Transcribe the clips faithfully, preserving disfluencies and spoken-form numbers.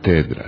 katedra.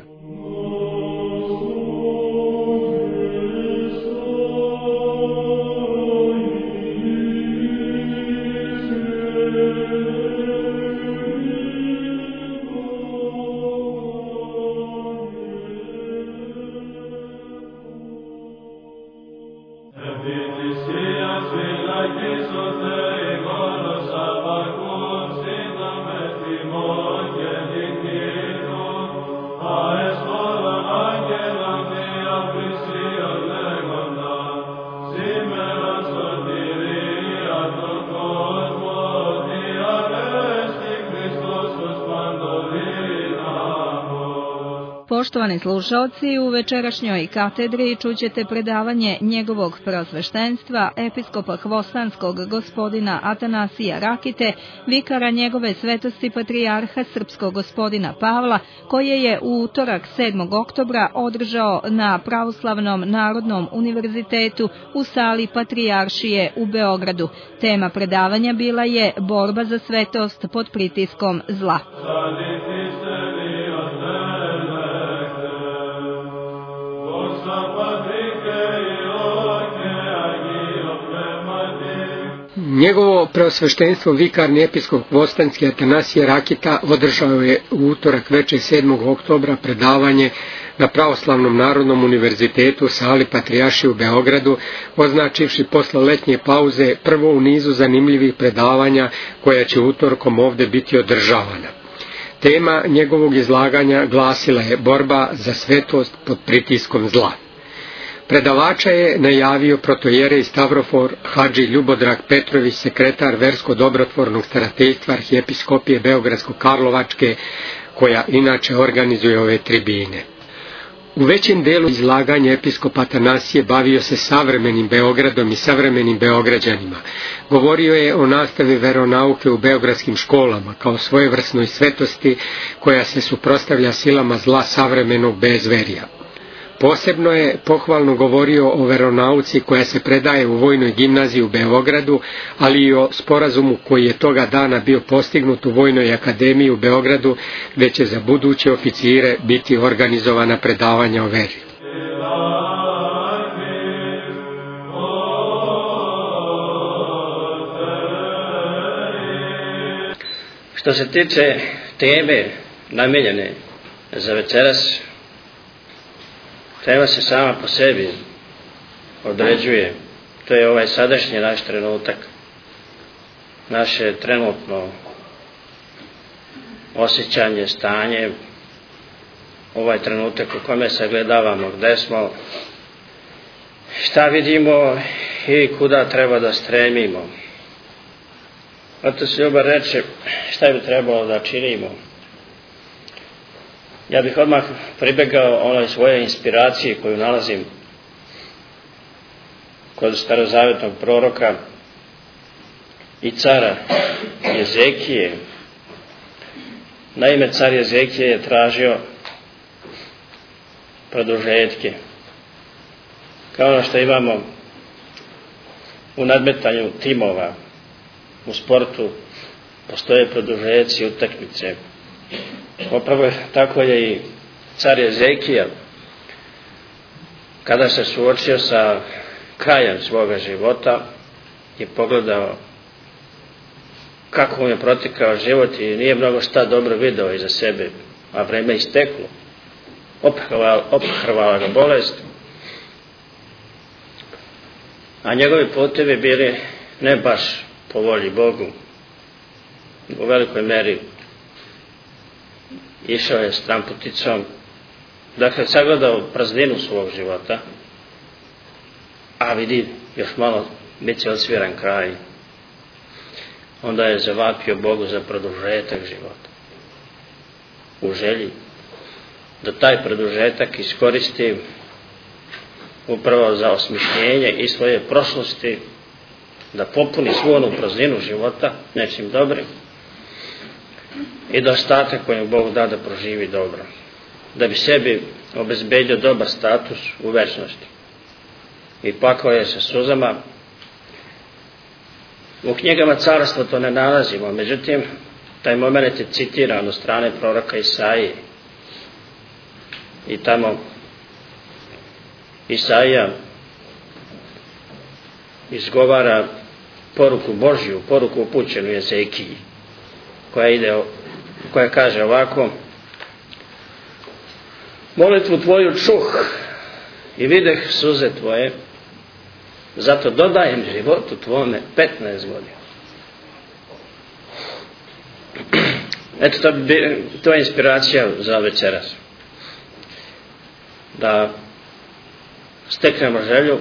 Poštovani slušaoci, u večerašnjoj katedri čućete predavanje njegovog preosveštenstva, episkopa Hvostanskog gospodina Atanasija Rakite, vikara njegove svetosti patrijarha srpskog gospodina Pavla, koje je u utorak sedmog oktobra održao na Pravoslavnom narodnom univerzitetu u sali Patrijaršije u Beogradu. Tema predavanja bila je borba za svetost pod pritiskom zla. Njegovo preosveštenstvo vikarni episkop Hvostanski Atanasije Rakita održao je u utorak veče sedmog oktobra predavanje na Pravoslavnom narodnom univerzitetu u sali Patrijaršije u Beogradu, označivši posle letnje pauze prvo u nizu zanimljivih predavanja koja će utorkom ovde biti održavana. Tema njegovog izlaganja glasila je borba za svetost pod pritiskom zla. Predavača je najavio protojerej Stavrofor Hadži Ljubodrag Petrović, sekretar versko-dobrotvornog starateljstva Arhijepiskopije Beogradsko-Karlovačke, koja inače organizuje ove tribine. U većem delu izlaganja episkop Atanasije bavio se savremenim Beogradom i savremenim Beograđanima. Govorio je o nastavi veronauke u beogradskim školama kao svojevrsnoj svetosti koja se suprotstavlja silama zla savremenog bezverija. Posebno je pohvalno govorio o veronauci koja se predaje u Vojnoj gimnaziji u Beogradu, ali i o sporazumu koji je toga dana bio postignut u Vojnoj akademiji u Beogradu, gde će za buduće oficire biti organizovana predavanja o veri. Što se tiče teme namijenjene za večeras, tema se sama po sebi određuje. To je ovaj sadašnji naš trenutak, naše trenutno osjećanje, stanje, ovaj trenutak u kome sagledavamo gde smo, šta vidimo i kuda treba da stremimo. Otac Ljuba reče šta bi trebalo da činimo. Ja bih odmah pribegao onoj svoje inspiracije koju nalazim kod starozavetnog proroka i cara Jezekije. Naime, car Jezekije je tražio produžetke. Kao ono što imamo u nadmetanju timova, u sportu postoje produžeci, utakmice. Upravo tako je i car Jezekija, kada se suočio sa krajem svoga života i pogledao kako mu je protekao život i nije mnogo šta dobro video iza sebe, a vreme isteklo, ophrvala ga bolest, a njegovi putevi bili ne baš po volji Bogu, u velikoj meri išao je stramputicom, dakle sagledao prazninu svog života, a vidi još malo bit će odsviran kraj. Onda je zavapio Bogu za produžetak života, u želji da taj produžetak iskoristi upravo za osmišljenje i svoje prošlosti, da popuni svu onu prazninu života nečim dobrim i da ostatak koji Bog da da proživi dobro, da bi sebi obezbedio dobar status u večnosti. I plakao je sa suzama. U knjigama carstva to ne nalazimo, međutim taj moment je citiran od strane proroka Isaije, i tamo Isaija izgovara poruku Božju, poruku upućenu Ezekiji, koja ide, koja kaže ovako: molitvu tvoju čuh i videh suze tvoje, zato dodajem životu tvome petnaest godina. Eto, to, bi, to je inspiracija za večeras. Da steknemo želju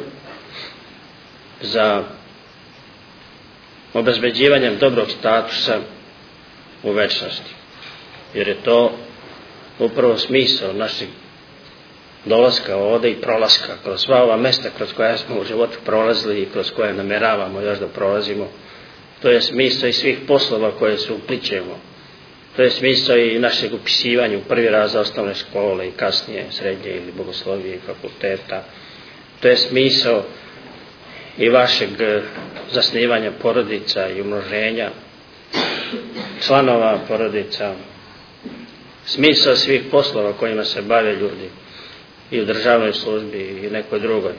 za obezbeđivanjem dobrog statusa u večnosti. Jer je to upravo smisao našeg dolaska ovde i prolaska kroz sva ova mesta kroz koja smo u životu prolazili i kroz koje nameravamo još da prolazimo. To je smisao i svih poslova koje se uplićemo. To je smisao i našeg upisivanja u prvi razred osnovne škole i kasnije srednje ili bogoslovije i fakulteta. To je smisao i vašeg zasnivanja porodica i umnoženja članova porodica. Smisao svih poslova kojima se bave ljudi i u državnoj službi i nekoj drugoj.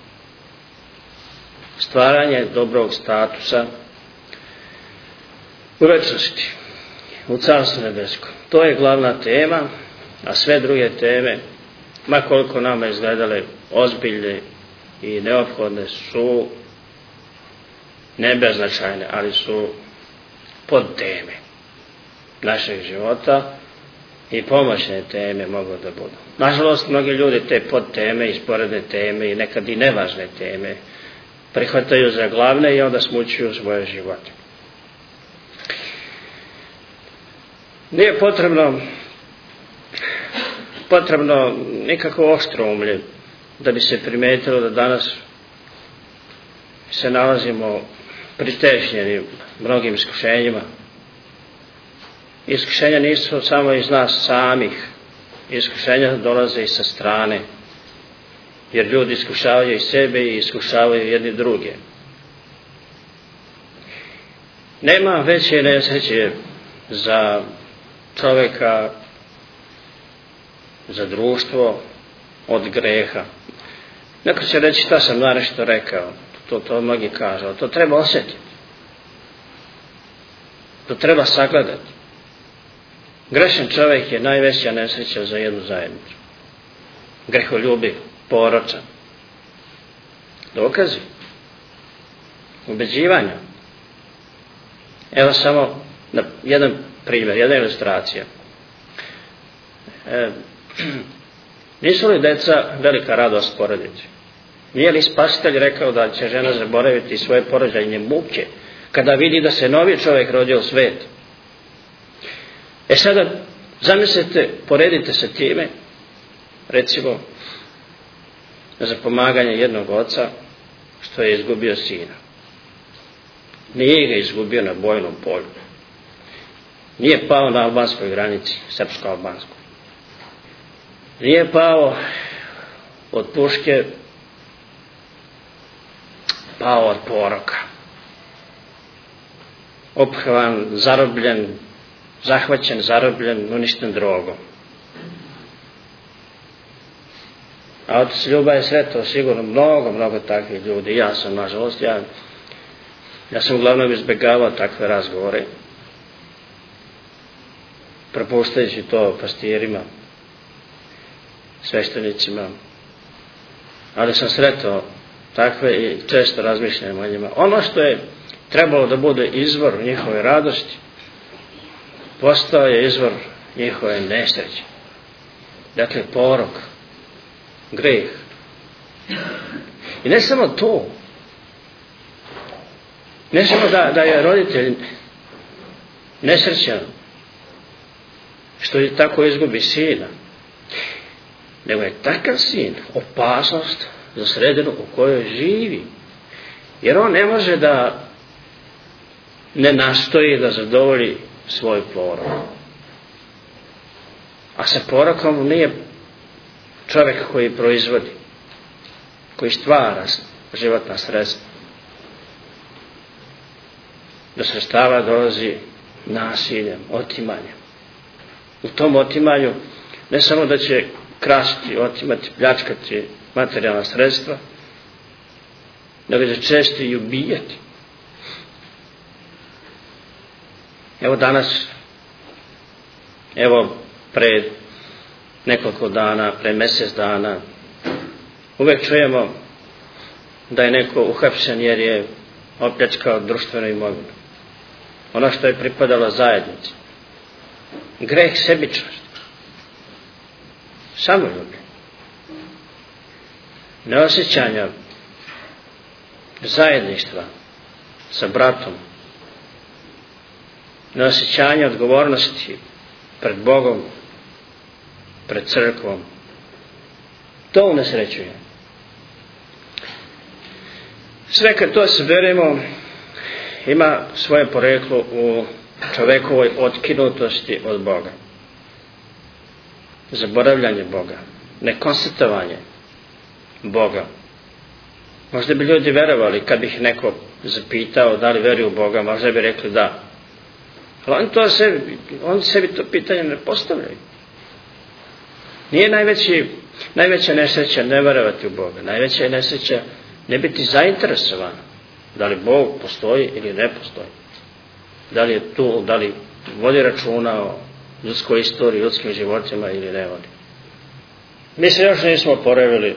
Stvaranje dobrog statusa u večnosti, u Carstvu nebeskom. To je glavna tema, a sve druge teme, ma koliko nama izgledale ozbiljne i neophodne, su nebeznačajne, ali su podteme našeg života i pomoćne teme mogu da budu. Nažalost, mnogi ljudi te podteme i sporedne teme i nekad i nevažne teme prihvataju za glavne i onda smućuju svoje živote. Nije potrebno potrebno nikako oštroumlje da bi se primetilo da danas se nalazimo pritešnjeni mnogim iskušenjima. Iskušenja nisu samo iz nas samih, iskušenja dolaze i sa strane, jer ljudi iskušavaju i sebe i iskušavaju jedni druge. Nema veće nesreće za čovjeka, za društvo od greha. Neko će reći šta sam narešto rekao, to, to mnogi kažu, ali to treba osjetiti, to treba sagledati. Grešan čovjek je najveća nesreća za jednu zajednicu. Greholjubiv, poročan. Dokazi, ubeđivanja. Evo samo na jedan primjer, jedna ilustracija. E, nisu li deca velika radost porodici? Nije li Spasitelj rekao da će žena zaboraviti svoje porođajne muke kada vidi da se novi čovjek rodio u svijet? E sada, zamislite, poredite se time, recimo, za pomaganje jednog oca što je izgubio sina. Nije ga izgubio na bojnom polju. Nije pao na albanskoj granici, srpsko-albanskoj. Nije pao od puške, pao od poroka. Ophavan, zarobljen, zahvaćen, zarobljen, uništen drogom. A otac Ljuba je sretao sigurno mnogo, mnogo takvih ljudi. Ja sam, nažalost, ja, ja sam uglavnom izbjegavao takve razgovore, propuštajući to pastirima, sveštenicima, ali sam sretao takve i često razmišljam o njima. Ono što je trebalo da bude izvor njihove radosti, postao je izvor njihove nesreće. Dakle, porok, greh. I ne samo to, ne samo da, da je roditelj nesrećan što je tako izgubi sina, nego je takav sin opasnost za sredinu u kojoj živi. Jer on ne može da ne nastoji da zadovolji svoj porok. A sa porokom nije čovjek koji proizvodi, koji stvara životna sredstva. Do sredstava dolazi nasiljem, otimanjem. U tom otimanju ne samo da će krasti, otimati, pljačkati materijalna sredstva, nego da često i ubijati. Evo danas, evo pred nekoliko dana, pred mjesec dana, uvijek čujemo da je neko uhapšen jer je opljačkao društvenu imovinu. Ono što je pripadalo zajednici. Greh sebičnosti. Samoljublje. Neosjećanja zajedništva sa bratom. Neosjećanja odgovornosti pred Bogom, pred crkvom. To unesrećuje. Sve kad to saberemo, ima svoje poreklo u čovekovoj otkinutosti od Boga. Zaboravljanje Boga, nekonstatovanje Boga. Možda bi ljudi verovali kad bi ih neko zapitao da li veruju u Boga, možda bi rekli da. Ali on to sebi, on sebi to pitanje ne postavljaju. Nije najveći, najveća nesreća ne verovati u Boga. Najveća je nesreća ne biti zainteresovan da li Bog postoji ili ne postoji. Da li je tu, da li vodi računa o ljudskoj istoriji, ljudskim životima ili ne vodi. Mi se još nismo oporavili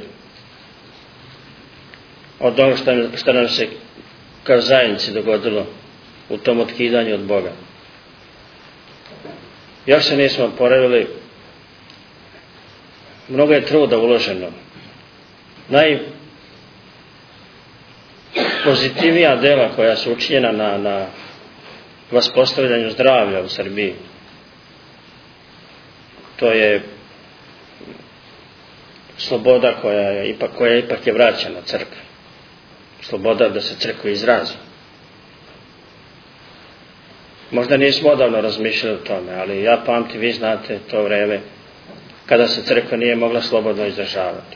od onog što, što nam se kao zajednici dogodilo u tom otkidanju od Boga. Još se nismo oporavili. Mnogo je truda uloženo. Najpozitivnija dela koja su učinjena na, na vaspostavljanju zdravlja u Srbiji, to je sloboda koja je ipak, koja ipak je vraćena crkvi. Sloboda da se crkva izrazi. Možda nismo odavno razmišljali o tome, ali ja pamtim, vi znate to vreme kada se crkva nije mogla slobodno izražavati.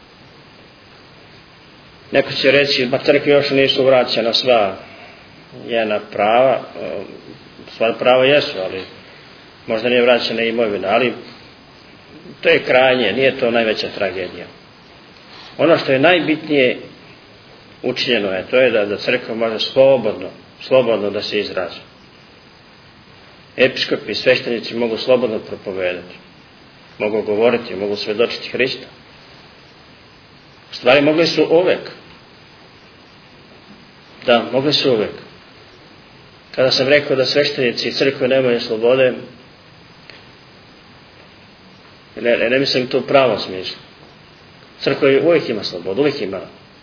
Neko će reći, ba crkvi još nisu vraćena sva njena prava, sva prava jesu, ali možda nije vraćena imovina, ali to je krajnje, nije to najveća tragedija. Ono što je najbitnije učinjeno je, to je da, da crkva može slobodno, slobodno da se izrazi. Episkopi i sveštenici mogu slobodno propovedati, mogu govoriti, mogu svedočiti Hrista. U stvari mogli su uvek. Da, mogli su uvek. Kada sam rekao da sveštenici i crkve nemaju slobode, ne, ne, ne mislim to u pravom smislu. Crkva uvijek ima slobodu, uvijek ima.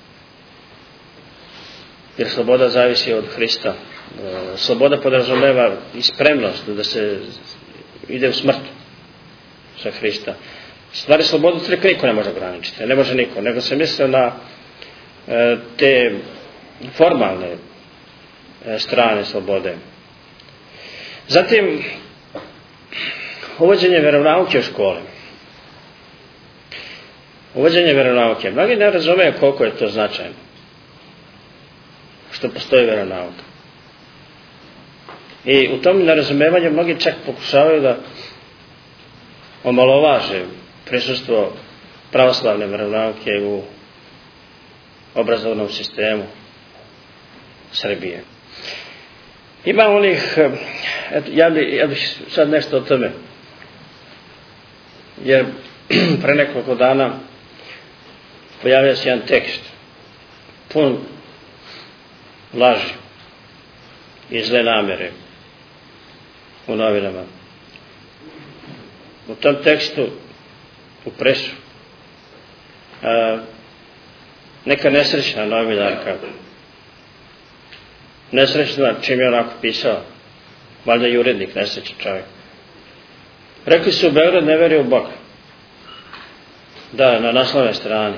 Jer sloboda zavisi od Hrista. Sloboda podrazumeva i spremnost da se ide u smrt sa Hrista. Stvari slobodu crkve niko ne može ograničiti, ne može niko, nego se mislio na e, te formalne e, strane slobode. Zatim, uvođenje veronauke u škole. Uvođenje veronauke. Mnogi ne razumeju koliko je to značajno. Što postoji veronauka. I u tom nerazumevanju mnogi čak pokušavaju da omalovaže prisustvo pravoslavne veronauke u obrazovnom sistemu Srbije. Ima onih, eto, ja, bi, ja bih sad nešto o tome, jer pre nekoliko dana pojavio se jedan tekst pun laži i zle namere u novinama. U tom tekstu, u presu, a, neka nesrećna novinarka, nesrećna čim je onako pisao, valjda i urednik, nesrećan čovjek, rekli su u Beograd ne veruje u Boga. Da, na naslovnoj strani.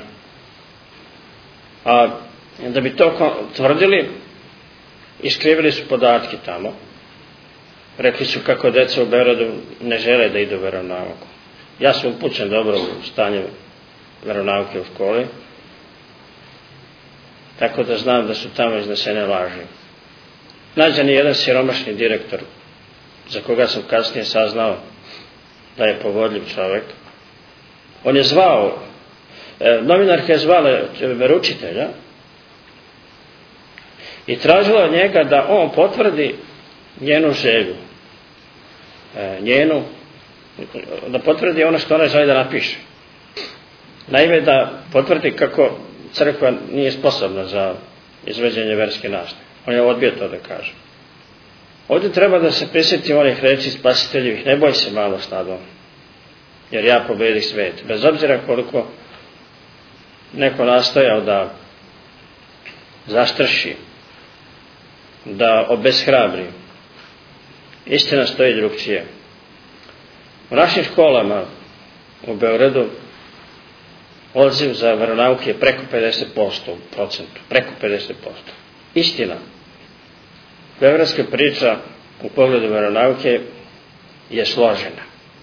A da bi to tvrdili, iskrivili su podatke tamo. Rekli su kako deca u Beogradu ne žele da idu u veronauku. Ja sam upućen dobro u stanje veronauke u školi, tako da znam da su tamo iznesene laži. Nađen je jedan siromašni direktor, za koga sam kasnije saznao da je povodljiv čovjek, On je zvao, novinarka je zvala veroučitelja i tražila od njega da on potvrdi njenu želju, njenu, da potvrdi ono što ona želi da napiše. Naime, da potvrdi kako crkva nije sposobna za izvođenje verske nastave. On je odbio to da kaže. Ovdje treba da se prisjeti onih reči Spasiteljevih: ne boj se, malo stado, jer ja pobedih svet. Bez obzira koliko neko nastojao da zastrši, da obeshrabri, istina stoji drugčije. U našim školama u Beogradu odziv za veronauke je preko pedeset posto u procentu, preko pedeset posto. Istina, beogradska priča u pogledu veronauke je složena.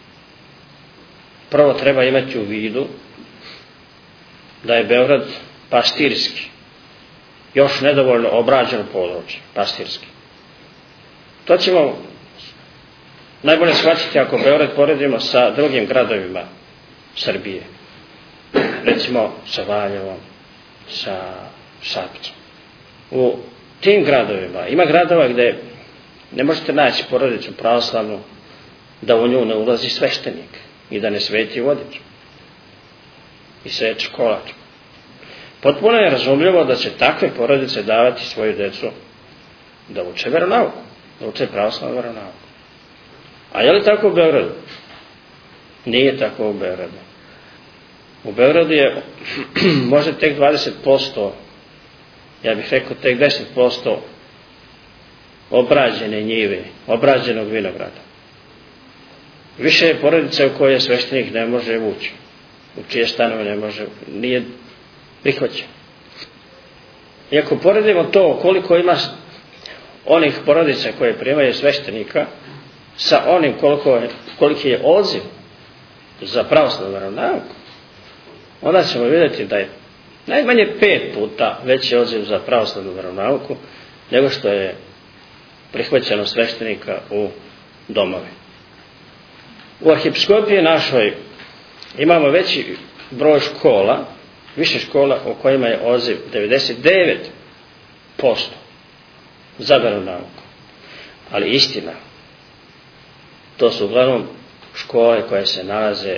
Prvo treba imati u vidu da je Beograd pastirski, još nedovoljno obrađeno područje, pastirski. To ćemo najbolje shvatiti ako Beograd poredimo sa drugim gradovima Srbije. Recimo sa Valjevom, sa Šapcom. U tim gradovima, ima gradova gde ne možete naći porodicu pravoslavnu da u nju ne ulazi sveštenik i da ne sveti vodič i seče kolač. Potpuno je razumljivo da će takve porodice davati svoju decu da uče veronauku, da uče pravoslavnu veronauku. A je li tako u Beogradu? Nije tako u Beogradu. U Beogradu je možda tek dvadeset posto, ja bih rekao tek deset posto obrađene njive, obrađenog vinograda. Više je porodica u kojoj sveštenik ne može ući, u čije stanove ne može, nije prihvaćen. I ako poredimo to koliko ima onih porodica koje primaju sveštenika sa onim koliko, koliki je odziv za pravoslavnu veronauku, onda ćemo vidjeti da je najmanje pet puta veći odziv za pravoslavnu veronauku nego što je prihvaćeno sveštenika u domove. U arhiepiskopiji našoj imamo veći broj škola, više škola u kojima je odziv devedeset devet posto za veronauku. Ali istina, to su uglavnom škole koje se nalaze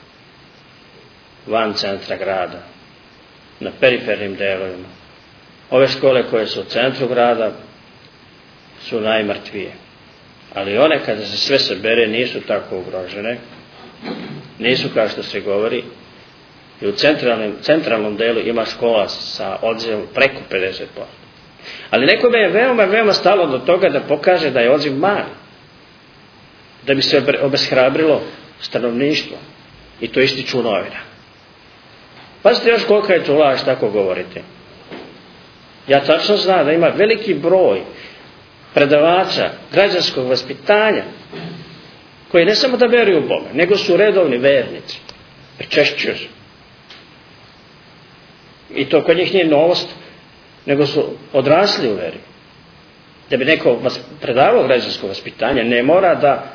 van centra grada, na perifernim delovima. Ove škole koje su u centru grada su najmrtvije. Ali one, kada se sve sabere, nisu tako ugrožene, nisu kao što se govori, i u centralnom, centralnom delu ima škola sa odzivom preko pedeset posto. Ali nekome je veoma, veoma stalo do toga da pokaže da je odziv mali, da bi se obeshrabrilo stanovništvo, i to ističu novina. Pazite još kolika je to laž, tako govorite. Ja tačno znam da ima veliki broj predavača građanskog vaspitanja koji ne samo da veruju u Boga, nego su redovni vernici, pričešćuju se. I to kod njih nije novost, nego su odrasli u veri. Da bi neko predavao građansko vaspitanje, ne mora da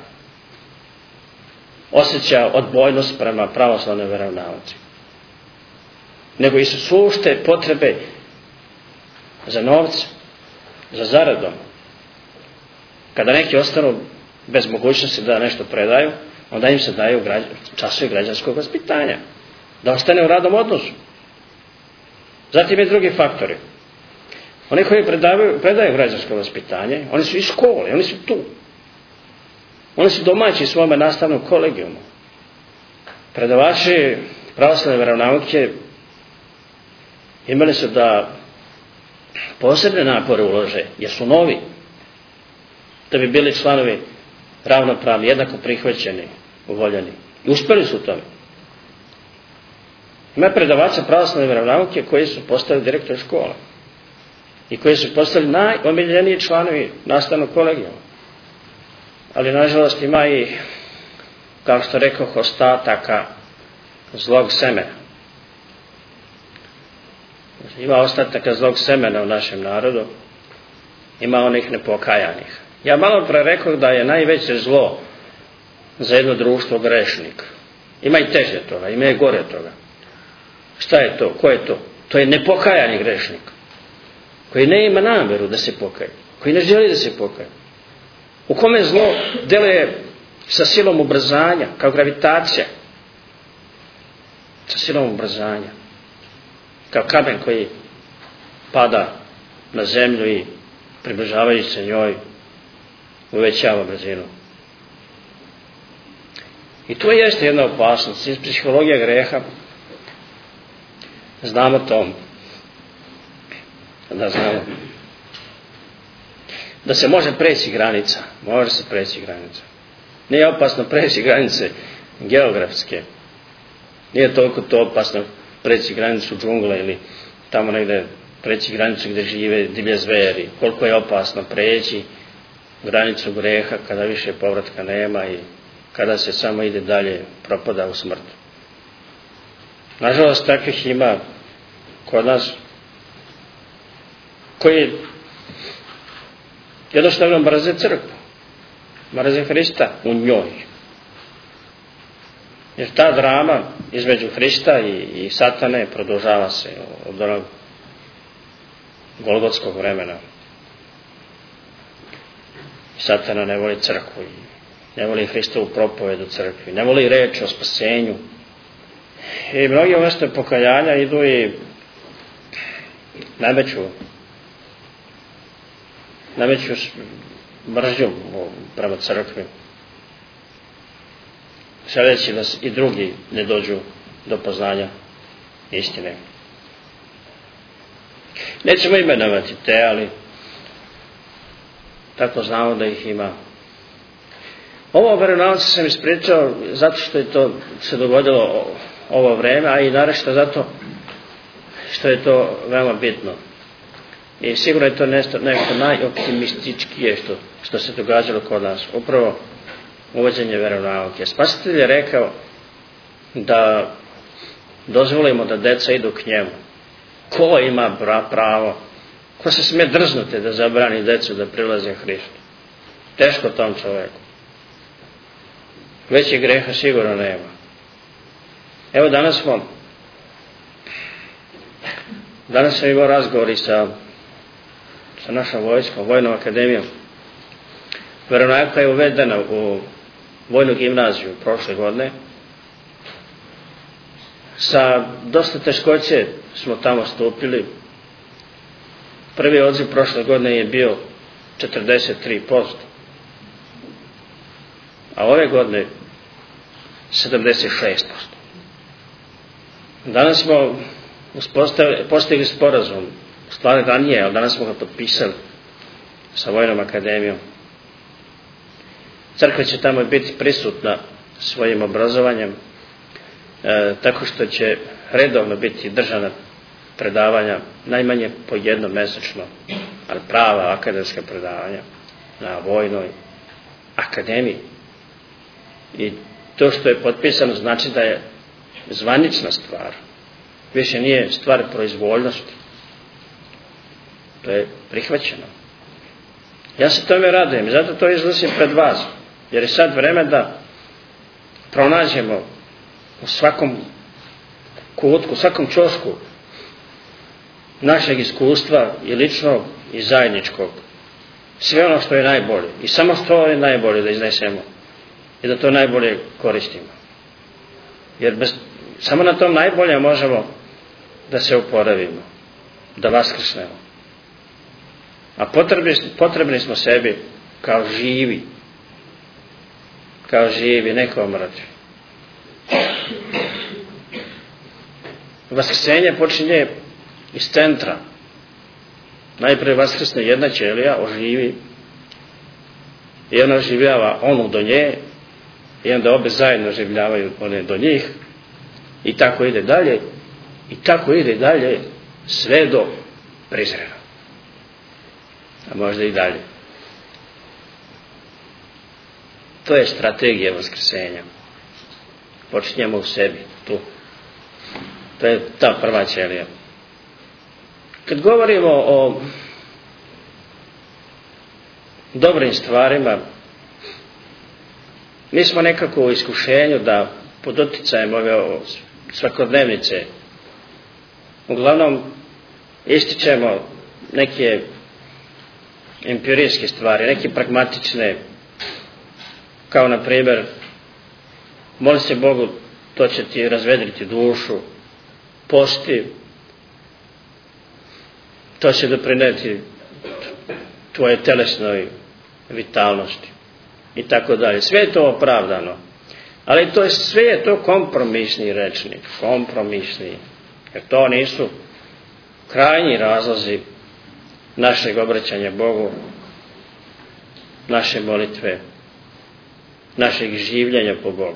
osjeća odbojnost prema pravoslavnoj veronauci, nego i su sušte potrebe za novce, za zaradom. Kada neki ostanu bez mogućnosti da nešto predaju, onda im se daju časovi građanskog vaspitanja, da ostane u radnom odnosu. Zatim je drugi faktori. Oni koji predaju, predaju građansko vaspitanje, oni su iz škole, oni su tu. Oni su domaći svome nastavnom kolegijumu. Predavači pravoslavne veronauke imali su da posebne napore ulože, jer su novi, da bi bili članovi ravnopravni, jednako prihvaćeni, uvoljeni. I uspeli su u tome. Ima predavača pravoslavne veronauke koji su postali direktori škola i koji su postali najomiljeniji članovi nastavnog kolegijuma. Ali, nažalost, ima i, kao što rekao, ostataka zlog semena. Ima ostataka zlog semena u našem narodu, ima onih nepokajanih. Ja malo pre rekao da je najveće zlo za jedno društvo grešnik. Ima i teže toga, ima i gore toga. Šta je to? Ko je to? To je nepokajani grešnik, koji ne ima namjeru da se pokaje, koji ne želi da se pokaje, u kome zlo deluje sa silom ubrzanja, kao gravitacija, sa silom ubrzanja, kao kamen koji pada na zemlju i približavajući se njoj uvećava brzinu. I to jeste jedna opasnost. Iz psihologije greha znamo to, da znamo da se može preći granica, može se preći granica. Nije opasno preći granice geografske, nije toliko to opasno preći granicu džungle ili tamo negde preći granicu gdje žive divlje zveri. Koliko je opasno preći granicu greha kada više povratka nema i kada se samo ide dalje, propada u smrt. Nažalost, takvih ima kod nas koji jednostavno mrze crkvu, mrze Hrista u njoj. Jer ta drama između Hrista i, i Satane produžava se od onog golgotskog vremena. Satana ne voli crkvu, ne voli Hristovu propoved u crkvi, ne voli reč o spasenju. I mnogi umjesto pokajanja idu i nameću nameću mržnju prema crkvi, želeći da i drugi ne dođu do poznanja istine. Nećemo imenovati te, ali tako znamo da ih ima. Ovo o veronauci sam ispričao zato što je to se dogodilo ovo vreme, a i naročito zato što je to veoma bitno. I sigurno je to nešto, nešto najoptimističkije što, što se događalo kod nas. Upravo uvođenje veronauke. Spasitelj je rekao da dozvolimo da deca idu k njemu. Ko ima pravo? Ko se smije drznuti da zabrani decu da prilaze Hristu? Teško tom čoveku. Većih greha sigurno nema. Evo danas smo danas sam imao razgovori sa sa našom vojskom, vojnom akademijom. Veronauka je uvedena u vojnu gimnaziju prošle godine. Sa dosta teškoće smo tamo stupili. Prvi odziv prošle godine je bio četrdeset tri posto. A ove godine sedamdeset šest posto. Danas smo postigli sporazum, stvari ranije, ali danas smo ga potpisali sa Vojnom akademijom. Crkva će tamo biti prisutna svojim obrazovanjem, e, tako što će redovno biti držana predavanja, najmanje po jednom mesečno, ali prava akademska predavanja na Vojnoj akademiji. I to što je potpisano znači da je zvanična stvar, više nije stvar proizvoljnosti. To je prihvaćeno. Ja se tome radujem i zato to iznosim pred vas, jer je sad vreme da pronađemo u svakom kutku, u svakom ćošku našeg iskustva i ličnog i zajedničkog sve ono što je najbolje i samo što je najbolje da iznesemo i da to najbolje koristimo. Jer bez, samo na tom najbolje možemo da se oporavimo, da vaskrsnemo. A potrebni, potrebni smo sebi kao živi, kao živi, ne kao mrtvi. Vaskrsenje počinje iz centra. Najprije vaskrsne jedna ćelija, oživi, i ona oživljava onu do nje, i onda obe zajedno oživljavaju one do njih, i tako ide dalje, i tako ide dalje sve do prizrena. A možda i dalje. To je strategija vaskrsenja. Počinjemo u sebi, tu. To je ta prva ćelija. Kad govorimo o dobrim stvarima, mi smo nekako u iskušenju da pod utjecajem ove svakodnevnice. Uglavnom ističemo neke empirijske stvari, neke pragmatične, kao na primjer moli se Bogu, to će ti razvedriti dušu, posti, to će doprineti tvoje telesnoj vitalnosti i tako dalje. Sve je to opravdano, ali to je, sve je to kompromisni rečnik, kompromisni, jer to nisu krajnji razlozi našeg obraćanja Bogu, naše molitve, našeg življenja po Bogu.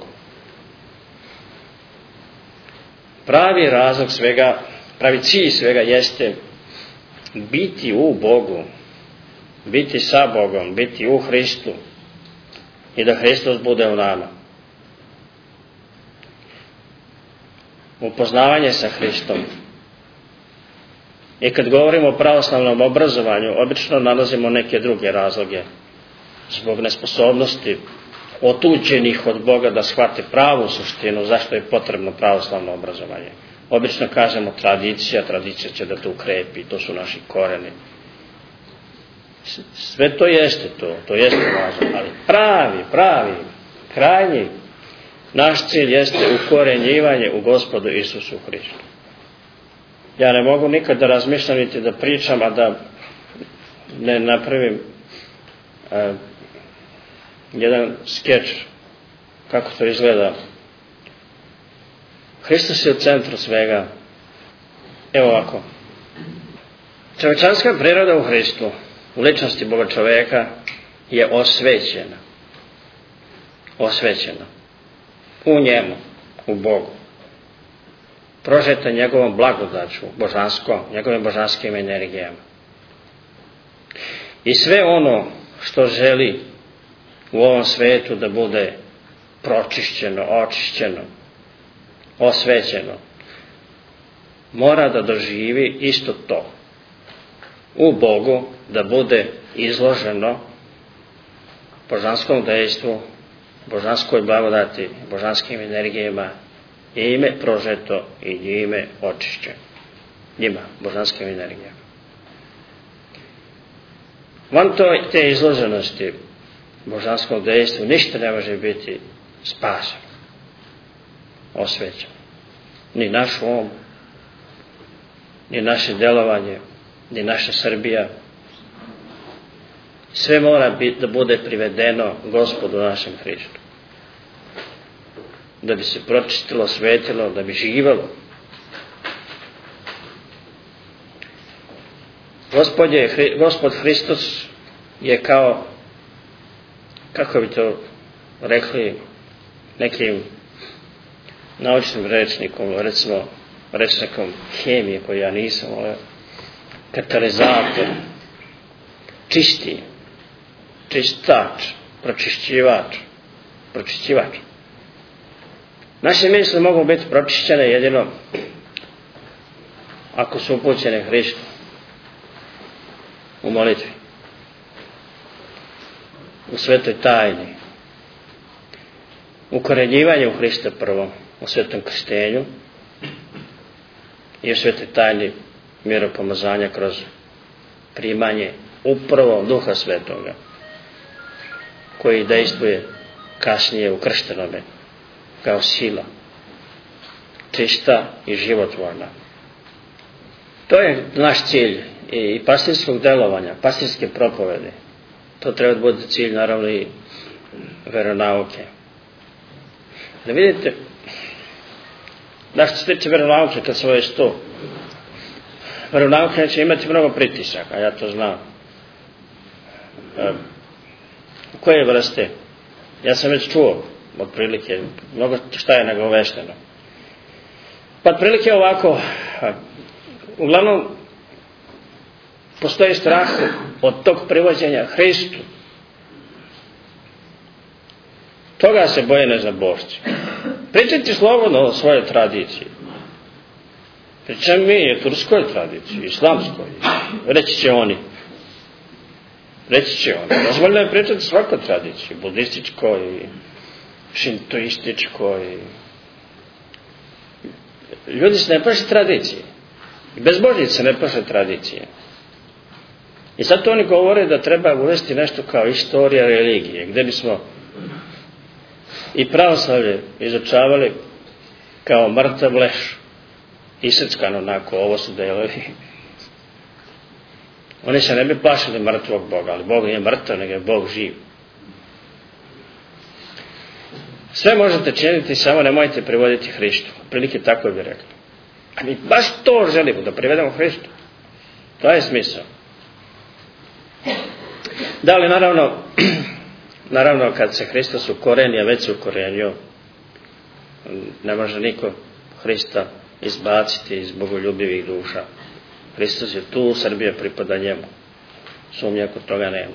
Pravi razlog svega, pravi cilj svega jeste biti u Bogu, biti sa Bogom, biti u Hristu i da Hristos bude u nama. Upoznavanje sa Hristom. I kad govorimo o pravoslavnom obrazovanju, obično nalazimo neke druge razloge. Zbog nesposobnosti otuđenih od Boga da shvate pravu suštinu zašto je potrebno pravoslavno obrazovanje. Obično kažemo tradicija, tradicija će da to ukrepi, to su naši koreni. Sve to jeste to, to jeste važno, ali pravi, pravi, krajnji, naš cilj jeste ukorenjivanje u Gospodu Isusu Hristu. Ja ne mogu nikad da razmišljam niti da pričam, a da ne napravim uh, jedan skeč kako to izgleda. Hristos je u centru svega. Evo ovako. Čovečanska priroda u Hristu, u ličnosti Boga čoveka, je osvećena. Osvećena. U njemu, u Bogu. Prožeta njegovom blagodaću, božanskom, njegovim božanskim energijama. I sve ono što želi u ovom svetu da bude pročišćeno, očišćeno, osvećeno, mora da doživi isto to. U Bogu da bude izloženo božanskom dejstvu, božanskoj blagodati, božanskim energijama, i ime prožeto i njime očišćeno. Njima, božanskim energijama. Van te izloženosti božanskom dejstvu ništa ne može biti spašeno, osvećeno. Ni naš um, ni naše delovanje, ni naša Srbija. Sve mora biti, da bude privedeno Gospodu našem Hristu. Da bi se pročistilo, svetilo, da bi živalo. Gospod, je, Gospod Hristos je kao, kako bi to rekli nekim naučnim rečnikom, recimo rečnikom hemije koju ja nisam, ali katalizator, čisti, čistač, pročišćivač, pročišćivač. Naše misli mogu biti pročišćene jedino ako su upućene Hristu u molitvi, u svetoj tajni, ukorenjivanje u Hrista prvo, u svetom krštenju i u svetoj tajni miropomazanja kroz primanje upravo Duha Svetoga, koji dejstvuje kasnije u krštenome kao sila, čista i životvorna. To je naš cilj i pastirskog delovanja, pastirske propovede. To treba da bude cilj, naravno, i veronauke. Da vidite, da što se tiče veronauke, kad se već to, veronauke neće imati mnogo pritisaka, ja to znam. E, koje vrste? Ja sam već čuo, otprilike, mnogo šta je nagovešteno. Pa otprilike ovako, uglavnom, postoji strah od tog privođenja Hristu. Toga se boje nezabošći. Pričajte slobodno o svojoj tradiciji. Pričam mi o turskoj tradiciji, islamskoj. Reći će oni. Reći će oni. Dozvoljno je pričati svakoj tradiciji. Budističkoj, šintoističkoj, ljudi se ne plaše tradicije. I bezbožnici se ne plaše tradicije. I sad to oni govore da treba uvesti nešto kao istorija religije, gdje bismo i pravoslavlje izučavali kao mrtav leš, iseckan onako, ovo su delovi. Oni se ne bi plašili mrtvog Boga, ali Bog nije mrtav, nego je Bog živ. Sve možete činiti, samo nemojte privoditi Hristu. Prilike tako bi rekli. A mi baš to želimo, da privedemo Hristu. To je smisao. Da li naravno, naravno kad se Hristos ukorenio, već se ukorenio, ne može niko Hrista izbaciti iz bogoljubivih duša. Hristos je tu, Srbija pripada njemu. Sumnje kod toga nema.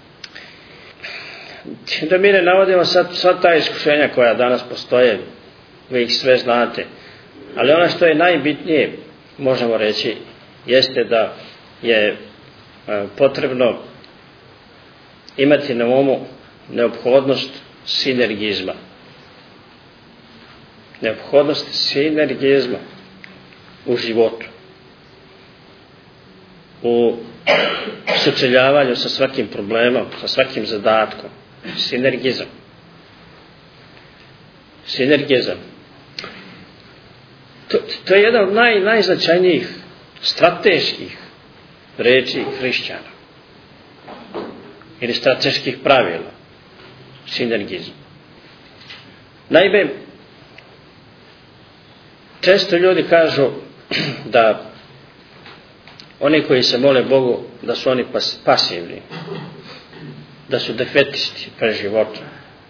Da mi ne navodimo sad sva ta iskušenja koja danas postoje, vi ih sve znate, ali ono što je najbitnije, možemo reći, jeste da je potrebno imati na umu neophodnost sinergizma. Neophodnost sinergizma u životu, u sučeljavanju sa svakim problemom, sa svakim zadatkom. Sinergizam. Sinergizam. To, to je jedan od naj, najznačajnijih strateških reči hrišćana. Ili strateških pravila. Sinergizam. Naime, često ljudi kažu da oni koji se mole Bogu, da su oni pas, pasivni, da su defetisti pre života.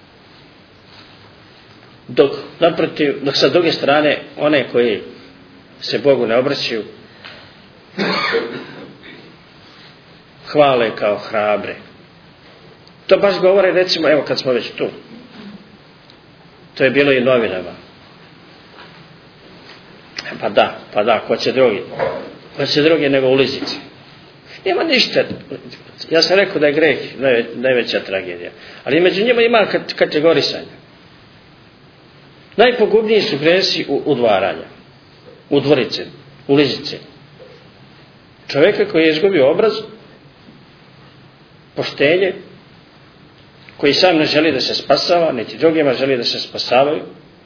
Dok, naprotiv, dok sa druge strane, one koji se Bogu ne obraćaju, hvale kao hrabre. To baš govore, recimo, evo kad smo već tu. To je bilo i novinama. Pa da, pa da, ko će drugi? Ko će drugi nego u Lizici? Nema ništa. Ja sam rekao da je greh najveća tragedija. Ali među njima ima kategorisanja. Najpogubniji su gresi u udvaranja. U dvorice, u Lizice. Čovjeka koji je izgubio obraz, poštenje, koji sam ne želi da se spasava, niti drugima želi da se spasavaju,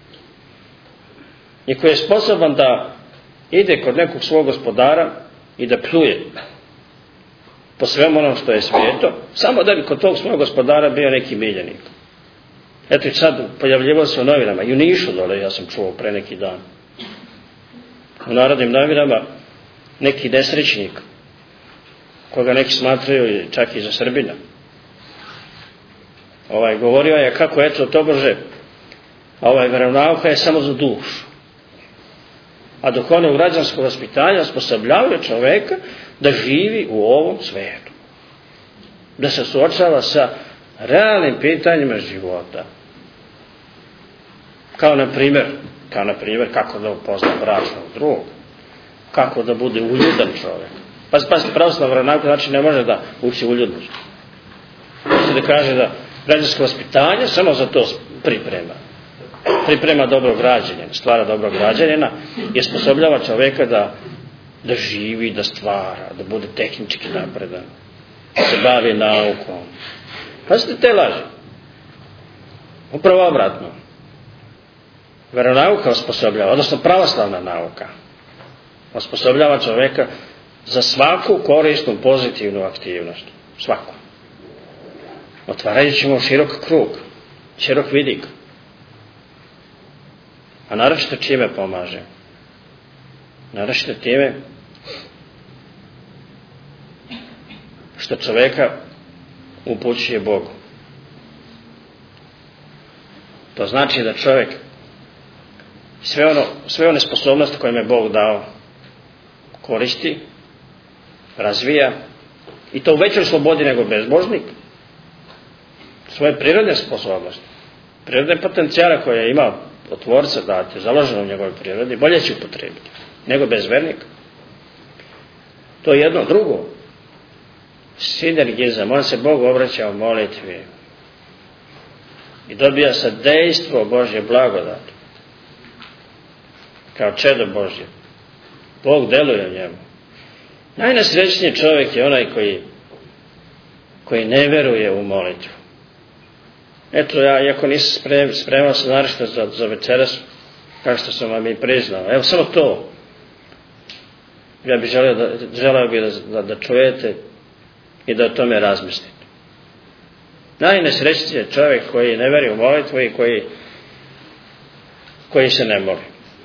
i koji je sposoban da ide kod nekog svog gospodara i da pljuje po svemu onom što je svijeto, samo da bi kod tog svog gospodara bio neki miljenik. Eto i sad pojavljivao se u novinama, i u Nišu dole, ja sam čuo pre neki dan. U narodnim novinama neki nesrećnik, koga neki smatraju čak i za Srbina, ovaj, govorio je kako eto tobože, ovaj veronauka je samo za dušu. A duhovno građansko vaspitanje osposobljavaju čoveka da živi u ovom svetu. Da se suočava sa realnim pitanjima života. Kao na primjer, kao na primjer kako da upozna bračnog druga. Kako da bude uljudan čovjek. Pa se pravoslavna veronauka znači ne može da uči uljudnost. Može da kaže da građansko vaspitanje samo za to priprema. Priprema dobrog građanina, stvara dobrog građanina i osposobljava čoveka da, da živi, da stvara, da bude tehnički napredan, da se bavi naukom. Pazite te laži. Upravo obratno. Veronauka osposobljava, odnosno pravoslavna nauka, osposobljava čoveka za svaku korisnu, pozitivnu aktivnost. Svaku. Otvarajući mu širok krug, širok vidik. A naročito čime pomaže? Naročito time što čoveka upućuje Bogu. To znači da čovjek sve ono, sve one sposobnosti koje je Bog dao koristi, razvija, i to u većoj slobodi nego bezbožnik, svoje prirodne sposobnosti, prirodne potencijale koje je imao od Tvorca date, založeno u njegovoj prirodi, bolje će upotrebiti nego bezvernik. To je jedno. Drugo, sinergizam, on se Bogu obraća u molitvi i dobija sadejstvo Božje blagodati. kao čedo Božje. Bog deluje u njemu. Najnesrećniji čovjek je onaj koji, koji ne veruje u molitvu. Eto, ja, iako nisam sprem, spremao se naročito za, za večeras, kao što sam vam i priznao, evo samo to, ja bih želeo da, želeo bih da, da, da čujete i da o tome razmislite. Najnesrećniji je čovjek koji ne veruje u molitvu i koji, koji se ne moli,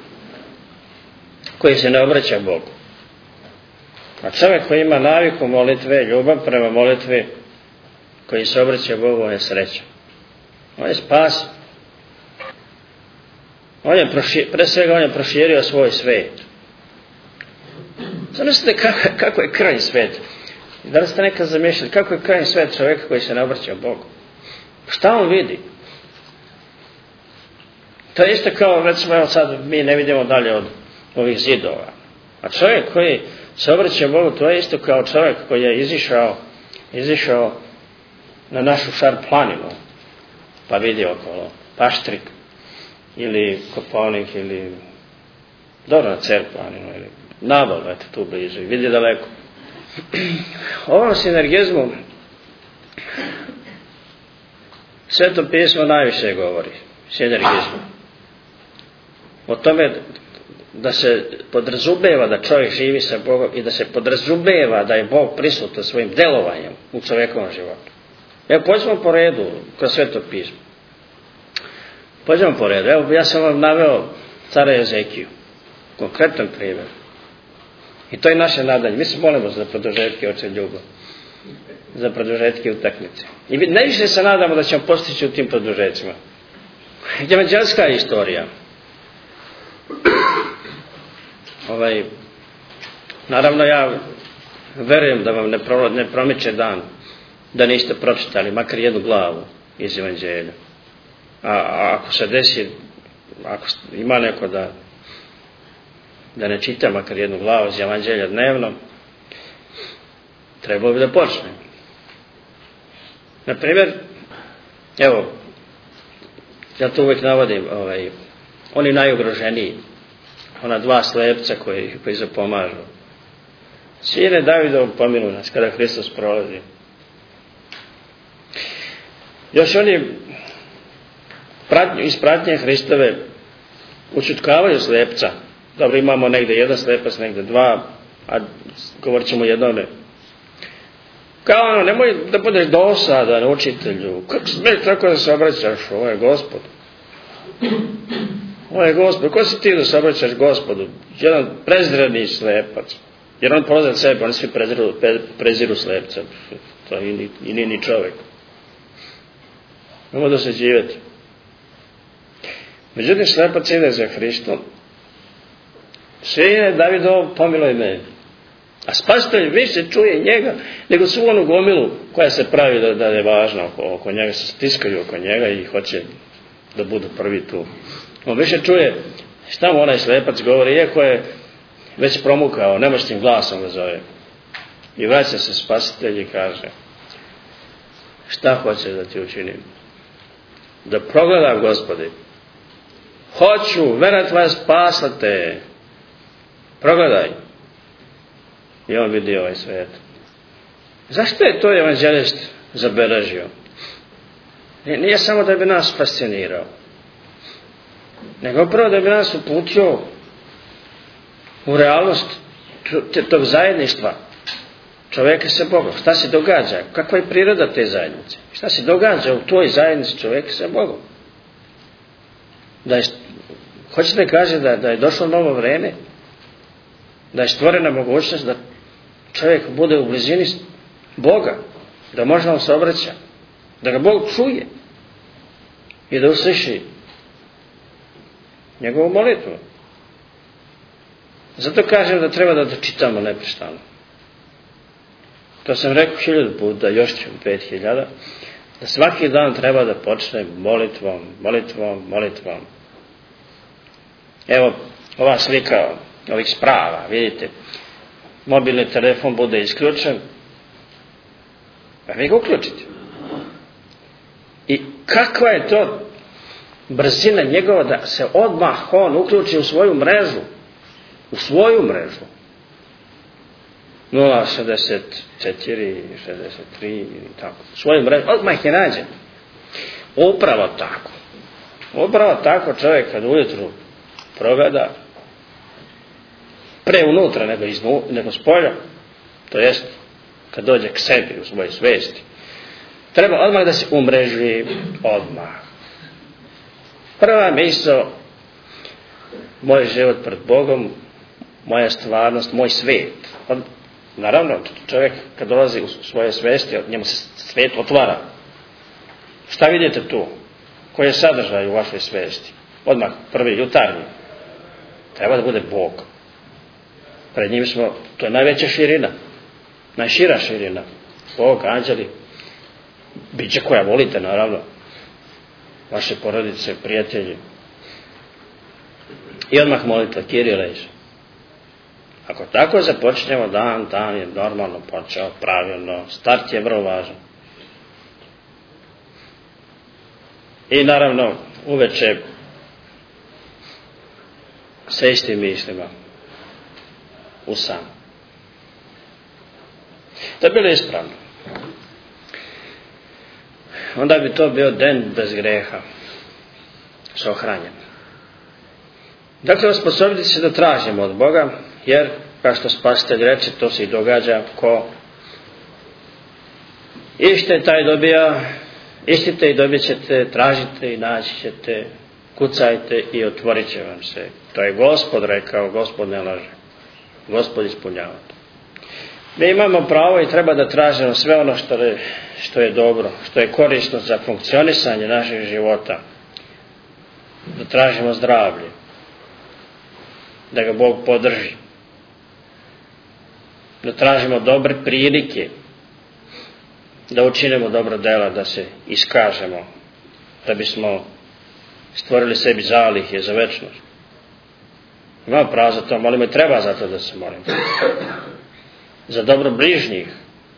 koji se ne obraća Bogu. A čovjek koji ima naviku molitve, ljubav prema molitvi, koji se obraća Bogu, on je srećan. On je spasen. On je prošir, pre svega on je proširio svoj svet. Zamislite kako, kako je krajnji svet. Da li ste nekad zamišljali kako je krajnji svet čovjeka koji se ne obraća Bogu? Šta on vidi? To je isto kao, recimo, evo sad mi ne vidimo dalje od ovih zidova. A čovjek koji se obraća Bogu, to je isto kao čovjek koji je izišao, izišao na našu Šar planinu, pa vidi okolo Paštrik, ili Kopaonik, ili dobro na Cer planinu, ili Nabal, eto tu blizu, i vidi daleko. O ovom sinergizmu Sveto pismo najviše govori, sinergizmu. O tome da se podrazumeva da čovjek živi sa Bogom i da se podrazumeva da je Bog prisutan svojim delovanjem u čovjekovom životu. Evo, pođemo po redu kroz Sveto pismo. Pođemo po redu. Evo, ja sam vam naveo cara Ezekiju. Konkretan primjer. I to je naše nadanje. Mi se molimo za produžetke oče ljubav. Za produžetke utakmice. I najviše se nadamo da ćemo postići u tim produžecima. Evanđelska istorija. Ovaj, naravno ja verujem da vam ne, pro, ne promiče dan da niste pročitali makar jednu glavu iz Evanđelja. A, a ako se desi, ako ima neko da da ne čita makar jednu glavu iz Evanđelja dnevno, trebalo bi da počne. Naprimjer, evo, ja to uvijek navodim, ovaj, oni najugroženiji, ona dva slepca koji, koji zapomažu. Sine Davidovom pominu nas kada Hristos prolazi. Još oni pratnju, iz pratnje Hristove učutkavaju slepca. Dobro, imamo negde jedan slepac, negde dva, a govorit ćemo jednome. Kao ono, nemoj da budeš dosadan učitelju. Kako smiješ tako da se obraćaš? Ovo je Gospod. Ovo je Gospod. Ko si ti da se obraćaš Gospodu? Jedan prezirani slepac. Jer on prolazi od sebe, oni svi preziru, preziru slepca. To i, i nije ni čovjek. Nemo da se živjeti. Međutim, slepac ide za Hristom. Sine Davidov, pomiluj me. A spasitelj više čuje njega nego svu onu gomilu koja se pravi da, da je važna oko, oko njega, se stiskaju oko njega i hoće da budu prvi tu. On više čuje šta mu onaj slepac govori, iako je već promukao, nemoćnim glasom ga zove. I vraća se spasitelj i kaže: šta hoćeš da ti učinim? Da progledam, Gospodi. Hoću, vera tvoja spasla te. Progledaj. I on vidi ovaj svijet. Zašto je to evanđelist zabeležio? Nije samo da bi nas fascinirao, nego prvo da bi nas uputio u realnost tog zajedništva čovjeka sa Bogom. Šta se događa? Kakva je priroda te zajednice? Šta se događa u toj zajednici čovjeka sa Bogom? Da je, hoćete da kaže da, da je došlo novo vreme? Da je stvorena mogućnost da čovjek bude u blizini Boga, da može on se obraća, da ga Bog čuje i da usliši njegovu molitvu. Zato kažem da treba da čitamo neprestano. To sam rekao hiljadu puta, još ću pet hiljada, da svaki dan treba da počne molitvom, molitvom, molitvom. Evo, ova slika ovih sprava, vidite, mobilni telefon bude isključen, pa vi ga uključite. I kakva je to brzina njegova da se odmah on uključi u svoju mrežu, u svoju mrežu. nula šezdeset četiri, šezdeset tri i tako. Svoju mrežu, odmah je nađe. Upravo tako. Upravo tako čovjek kad ujutru progleda pre unutra nego, iznu, nego spolja, to jest kad dođe k sebi u svojoj svesti, treba odmah da se umreži, odmah. Prva misao, moj život pred Bogom, moja stvarnost, moj svijet. Od, naravno, čovjek kad dolazi u svoje svesti, njemu se svijet otvara. Šta vidite tu? Koji je sadržaj u vašoj svesti? Odmah, prvi, jutarnji. Treba da bude Bog. Pred njim smo, to je najveća širina. Najšira širina. Bog, anđeli, biće koja volite, naravno. Vaše porodice, prijatelji. I odmah molite, Kirije Lejs. Ako tako započnemo dan, dan je normalno počeo, pravilno. Start je vrlo važan. I naravno, uveče sa istim mislima u san. To je bilo ispravno. Onda bi to bio den bez greha, sahranjen. Dakle, osposobiti se da tražimo od Boga, jer, kao što Spasitelj reče, to se i događa ko ište taj dobija, istite i dobit ćete, tražite i naći ćete, kucajte i otvorit će vam se. To je Gospod rekao, Gospod ne laže. Gospod ispunjava. Mi imamo pravo i treba da tražimo sve ono što je, što je dobro, što je korisno za funkcionisanje našeg života. Da tražimo zdravlje. Da ga Bog podrži. Da tražimo dobre prilike. Da učinimo dobro dela, da se iskažemo. Da bismo stvorili sebi zalihe za večnost. Imamo pravo za to, molimo i treba za to da se molimo. Za dobro bližnjih.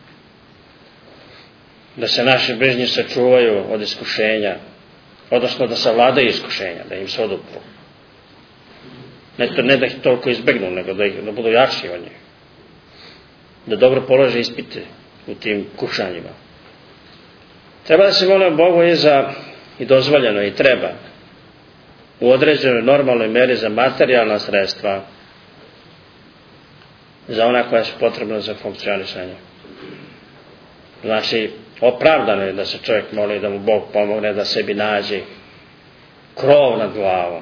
Da se naši bližnji sačuvaju od iskušenja. Odnosno da savladaju iskušenja, da im se odupru. Ne, to, ne da ih toliko izbegnu, nego da, ih, da budu jači od njih. Da dobro polože ispite u tim kušanjima. Treba da se molimo Bogu i za, i dozvoljeno, i treba, u određenoj normalnoj meri za materijalna sredstva, za ona koja su potrebna za funkcionisanje. Znači, opravdano je da se čovjek moli da mu Bog pomogne da sebi nađe krov nad glavom,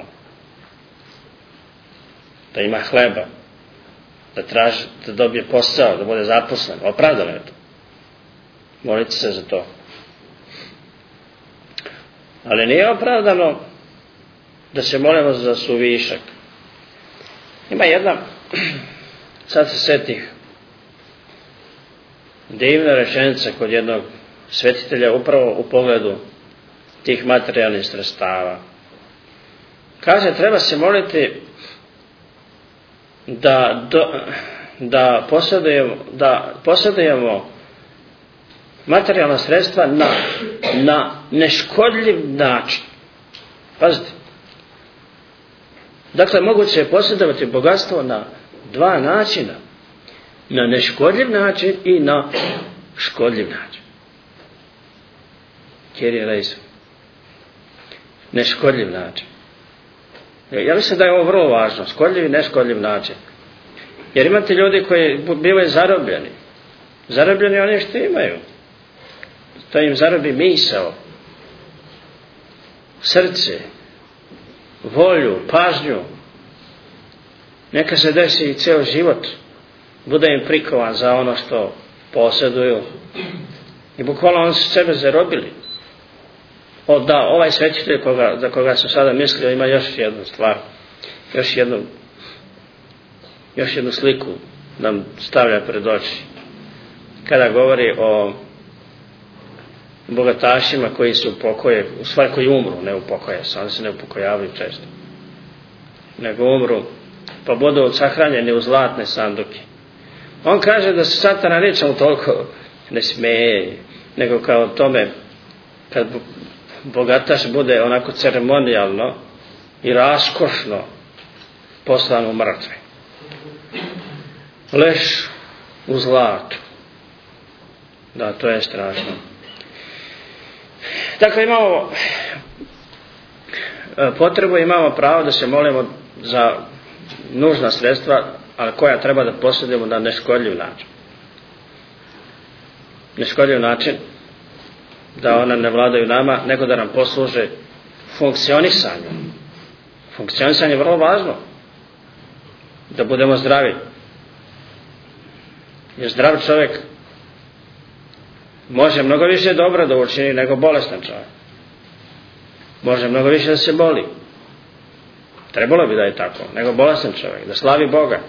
da ima hleba, da traži, da dobije posao, da bude zaposlen. Opravdano je to. Molite se za to. Ali nije opravdano da se molimo za suvišak. Ima jedna, sad se setih, divna rečenica kod jednog svetitelja upravo u pogledu tih materijalnih sredstava. Kaže, treba se moliti da, do, da, posjedujemo, da posjedujemo materijalna sredstva na, na neškodljiv način. Pazite. Dakle, moguće je posjedovati bogatstvo na dva načina. Na neškodljiv način i na škodljiv način. Kirije Lejs. Neškodljiv način. Ja mislim da je ovo vrlo važno. Škodljiv i neškodljiv način. Jer imate ljudi koji bivaju zarobljeni. Zarobljeni oni što imaju. To im zarobi misao, srce, volju, pažnju. Neka se desi i ceo život bude im prikovan za ono što posjeduju. I bukvalno oni su sebe zarobili. O da, ovaj svetitelj koga, za koga sam sada mislio ima još jednu stvar, još jednu, još jednu sliku nam stavlja pred oči. Kada govori o bogatašima koji su u pokoje, u stvari koji umru, ne u pokoje, oni se ne upokojavaju često, nego umru, pa budu sahranjeni u zlatne sanduke. On kaže da se Satana neće mu toliko ne smeje, nego kao tome, kad bogataš bude onako ceremonijalno i raskošno poslan u mrtve. Leš u zlatu. Da, to je strašno. Dakle, imamo potrebu, imamo pravo da se molimo za nužna sredstva, ali koja treba da posjedimo na neškodljiv način. Neškodljiv način da ona ne vladaju nama, nego da nam posluže funkcionisanju. Funkcionisanje je vrlo važno. Da budemo zdravi. Jer zdrav čovjek može mnogo više dobro da učini nego bolestan čovjek. Može mnogo više da se boli. Trebalo bi da je tako, nego bolestan čovjek, da slavi Boga.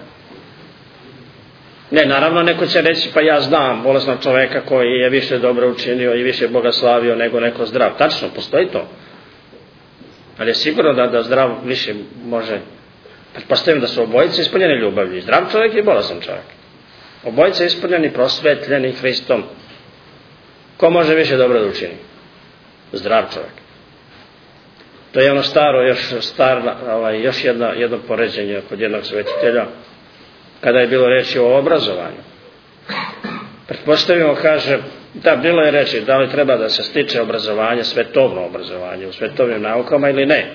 Ne, naravno neko će reći, pa ja znam bolesnog čovjeka koji je više dobro učinio i više Boga slavio nego neko zdrav. Tačno, postoji to. Ali je sigurno da, da zdrav više može. Pretpostavim da su obojice ispunjeni ljubavlju. Zdrav čovjek i bolestan čovjek. Obojice ispunjeni, prosvetljeni Hristom. Ko može više dobro da učini? Zdrav čovjek. To je ono staro, još, star, ovaj, još jedna, jedno poređenje kod jednog svetitelja, kada je bilo reči o obrazovanju. Pretpostavimo, kaže, da, bilo je reči, da li treba da se stiče obrazovanje, svetovno obrazovanje, u svetovnim naukama ili ne.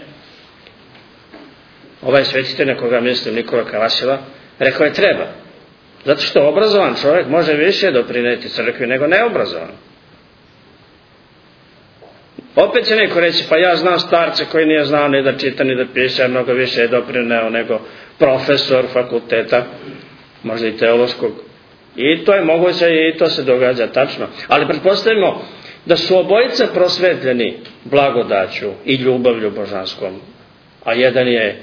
Ovaj svetitelj, na koga mislim, Nikola Kavasila, rekao je treba. Zato što obrazovan čovjek može više doprineti crkvi nego neobrazovan. Opet će neko reći, pa ja znam starce koji nije znao ni da čita ni da piše, mnogo više je doprineo nego profesor fakulteta, možda i teološkog. I to je moguće i to se događa, tačno. Ali pretpostavimo da su obojica prosvetljeni blagodaću i ljubavlju božanskom, a jedan je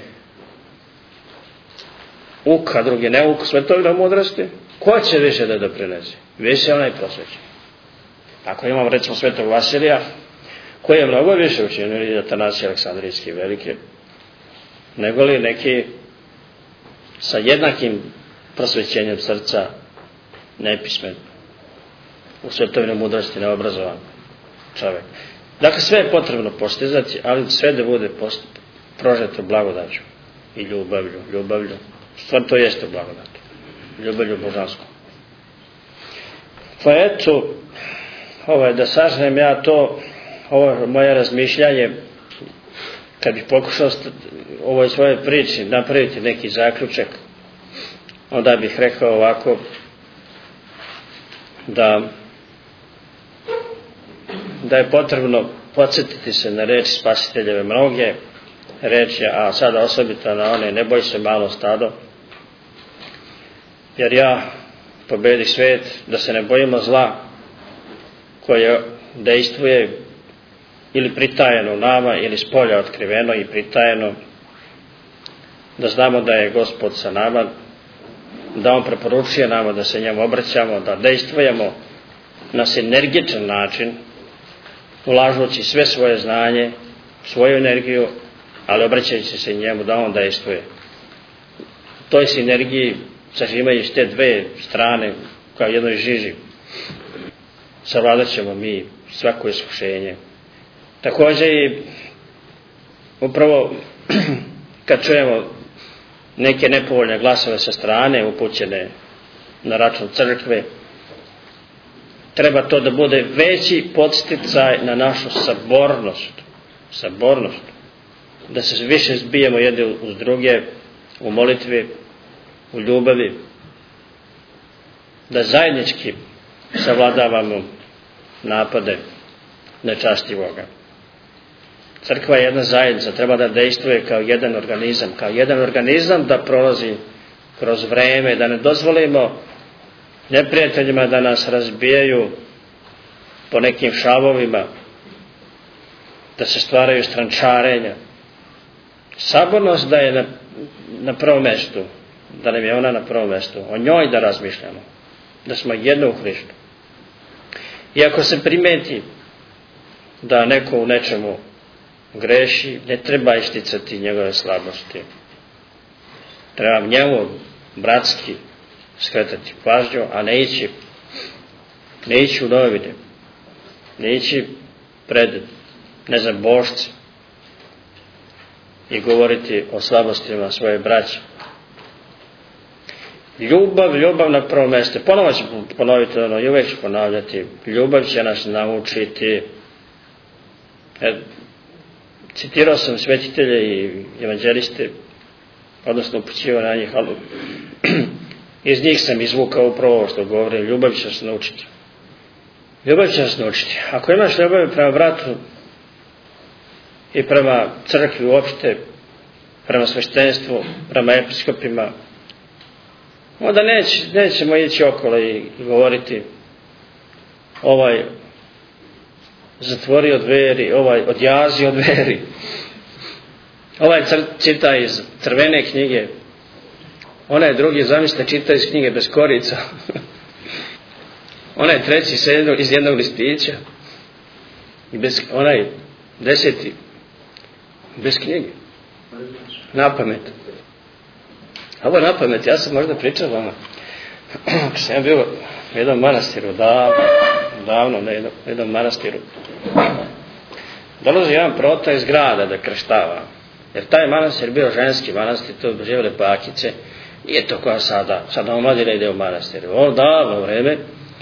uk, a drugi ne uk svetovne mudrosti. Ko će više da doprinesi? Više onaj prosvećen. Ako imamo recimo svetog Vasilija, koji je mnogo više učinio i Atanasije Aleksandrijski velike, nego li neki sa jednakim prosvećenjem srca nepismen, u svetovnoj mudrosti neobrazovan čovjek. Dakle, sve je potrebno postizati, ali sve da bude post, prožeto blagodaću i ljubavlju. Ljubavlju. Stvar to jeste blagodat. Ljubavlju božansku. Pa eto, ovaj, da sažnem ja to, ovo moje razmišljanje, kad bih pokušao u ovoj svojoj priči napraviti neki zaključak, onda bih rekao ovako, da da je potrebno podsjetiti se na reči Spasiteljeve mnoge reči, a sada osobito na one ne boj se malo stado, jer ja pobedi svet, da se ne bojimo zla koje dejstvuje ili pritajeno nama ili spolja otkriveno i pritajeno, da znamo da je Gospod sa nama, da on preporučuje nama da se njemu obraćamo, da dejstvujemo na sinergičan način, ulažući sve svoje znanje, svoju energiju, ali obraćajući se njemu da on dejstvuje. U toj sinergiji sažimajući te dve strane kao jednoj žiži, savladat ćemo mi svako iskušenje. Također i upravo kad čujemo neke nepovoljne glasove sa strane upućene na račun crkve, treba to da bude veći podsticaj na našu sabornost, sabornost, da se više zbijemo jedni uz druge u molitvi, u ljubavi, da zajednički savladavamo napade nečastivoga. Crkva je jedna zajednica, treba da dejstvuje kao jedan organizam, kao jedan organizam da prolazi kroz vreme, da ne dozvolimo neprijateljima da nas razbijaju po nekim šavovima, da se stvaraju strančarenja. Sabornost da je na, na prvom mestu, da nam je ona na prvom mestu, o njoj da razmišljamo, da smo jedno u Hristu. I ako se primeti da neko u nečemu greši, ne treba isticati njegove slabosti. Treba njemu bratski skretati pažnju, a ne ići ne ići u novine, ne ići pred nezabošci i govoriti o slabostima svoje braće. Ljubav, ljubav na prvo mjesto. Ponovo ću ponoviti ono i uvijek ću ponavljati. Ljubav će nas naučiti. E, citirao sam svetitelje i evanđeliste, odnosno upućivao na njih, ali iz njih sam izvukao upravo ovo što govori. Ljubav će nas naučiti. Ljubav će nas naučiti. Ako imaš ljubav prema bratu i prema crkvi uopšte, prema sveštenstvu, prema episkopima, onda neć, nećemo ići okolo i govoriti ovaj zatvorio dveri, ovaj odjazio dveri, ovaj cr, čita iz crvene knjige, onaj drugi, zamislite, čita iz knjige bez korica, onaj treći sedno iz jednog listića, i bez, onaj deseti bez knjige, na pamet. Ovo je na pamet, ja sam možda pričao vama, kad sam bio u jednom manastiru, davno, davno na jednom, jednom manastiru, dolazi jedan prota iz grada da krštava, jer taj manastir bio ženski manastir, tu živjeli bakice, nije to koja sada, sada omladina ide u manastir, ovo davno vreme,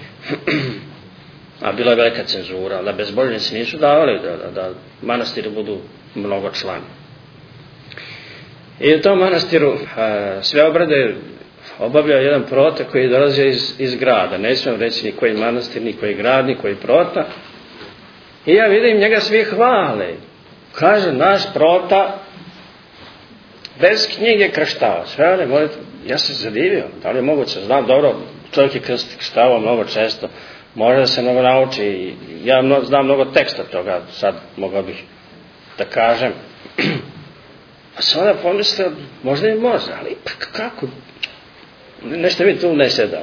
a bila je velika cenzura, da bezbožnici nisu davali da, da, da manastiri budu mnogo člani. I u tom manastiru a, sve obrade obavljao jedan prota koji dolazi iz, iz grada. Ne smijem reći ni koji manastir, ni koji grad, ni koji prota. I ja vidim, njega svi hvale. Kaže, naš prota bez knjige krštava. Sve one molite, ja sam se zadivio. Da li je moguće? Znam, dobro, čovjek je krštavao mnogo često. Može da se mnogo nauči. I ja mno, znam mnogo teksta toga. Sad mogao bih da kažem. Pa sam onda pomislio, možda i može, ali ipak kako? Nešto mi tu ne sedam.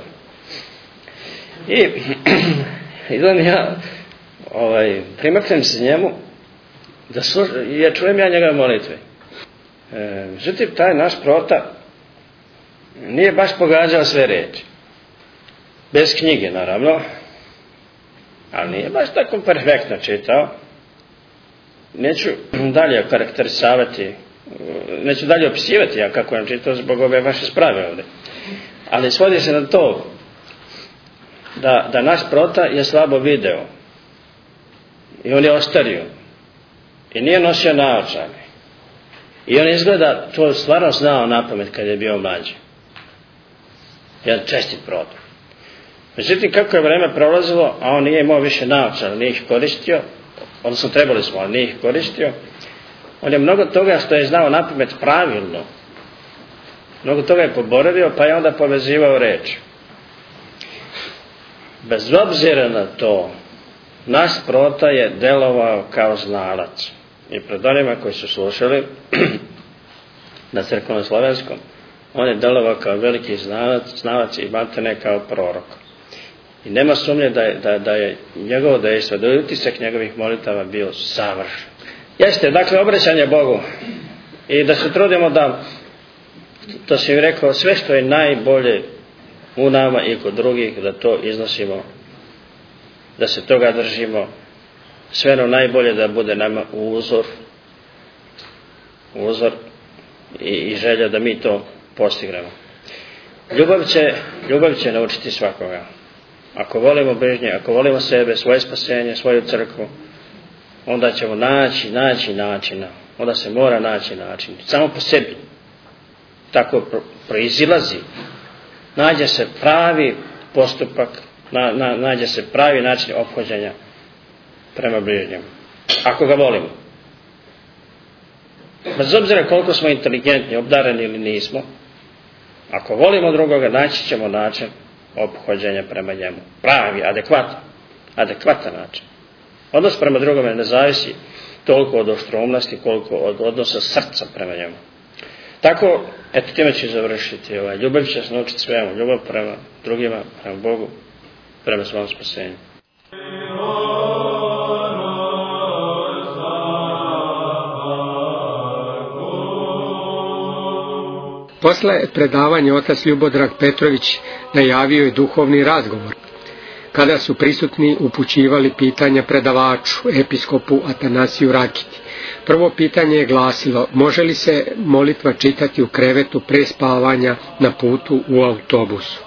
I idem ja, ovaj, primaknem se njemu, da služ, ja čujem ja njegove molitve. E, međutim, taj naš prota nije baš pogađao sve reči. Bez knjige, naravno, ali nije baš tako perfektno čitao. Neću dalje karakterisavati, neću dalje opisivati ja kako vam čitao zbog ove vaše sprave ovdje. Ali svodi se na to da, da naš prota je slabo video i on je ostario i nije nosio naočare i on izgleda to stvarno znao napamet kad je bio mlađi. Jedan čestit prota. Međutim, kako je vreme prolazilo, a on nije imao više naočara, nije ih koristio, odnosno trebali smo, ali nije ih koristio, on je mnogo toga što je znao napamet pravilno, mnogo toga je poboravio, pa je onda povezivao reč. Bez obzira na to, naš prota je delovao kao znalac. I pred onima koji su slušali na crkvenom slovenskom, on je delovao kao veliki znalac, znalac i matene kao prorok. I nema sumnje da je, da, da je njegovo dejstvo, da je utisak njegovih molitava bio savršen. Jeste, dakle, obraćanje Bogu i da se trudimo da, to sam im rekao, sve što je najbolje u nama i kod drugih, da to iznosimo, da se toga držimo, sve ono najbolje da bude nama uzor, uzor i, i želja da mi to postignemo. Ljubav će, ljubav će naučiti svakoga. Ako volimo bližnje, ako volimo sebe, svoje spasenje, svoju crkvu, onda ćemo naći, naći načina. Onda se mora naći način. Samo po sebi. Tako proizilazi. Nađe se pravi postupak, na, na, nađe se pravi način ophođenja prema bližnjem. Ako ga volimo. Bez obzira koliko smo inteligentni, obdareni ili nismo, ako volimo drugoga, naći ćemo način ophođenja prema njemu. Pravi, adekvatan. Adekvatan način. Odnos prema drugome ne zavisi toliko od oštroumnosti koliko od odnosa srca prema njemu. Tako, eto, time ću završiti. Ovaj, ljubav će se naučiti svemu. Ljubav prema drugima, prema Bogu, prema svom spasenju. Posle predavanja otac Ljubodrag Petrović najavio je duhovni razgovor. kada su prisutni upućivali pitanja predavaču, episkopu Atanasiju Rakiti. Prvo pitanje je glasilo: može li se molitva čitati u krevetu pre spavanja na putu u autobusu?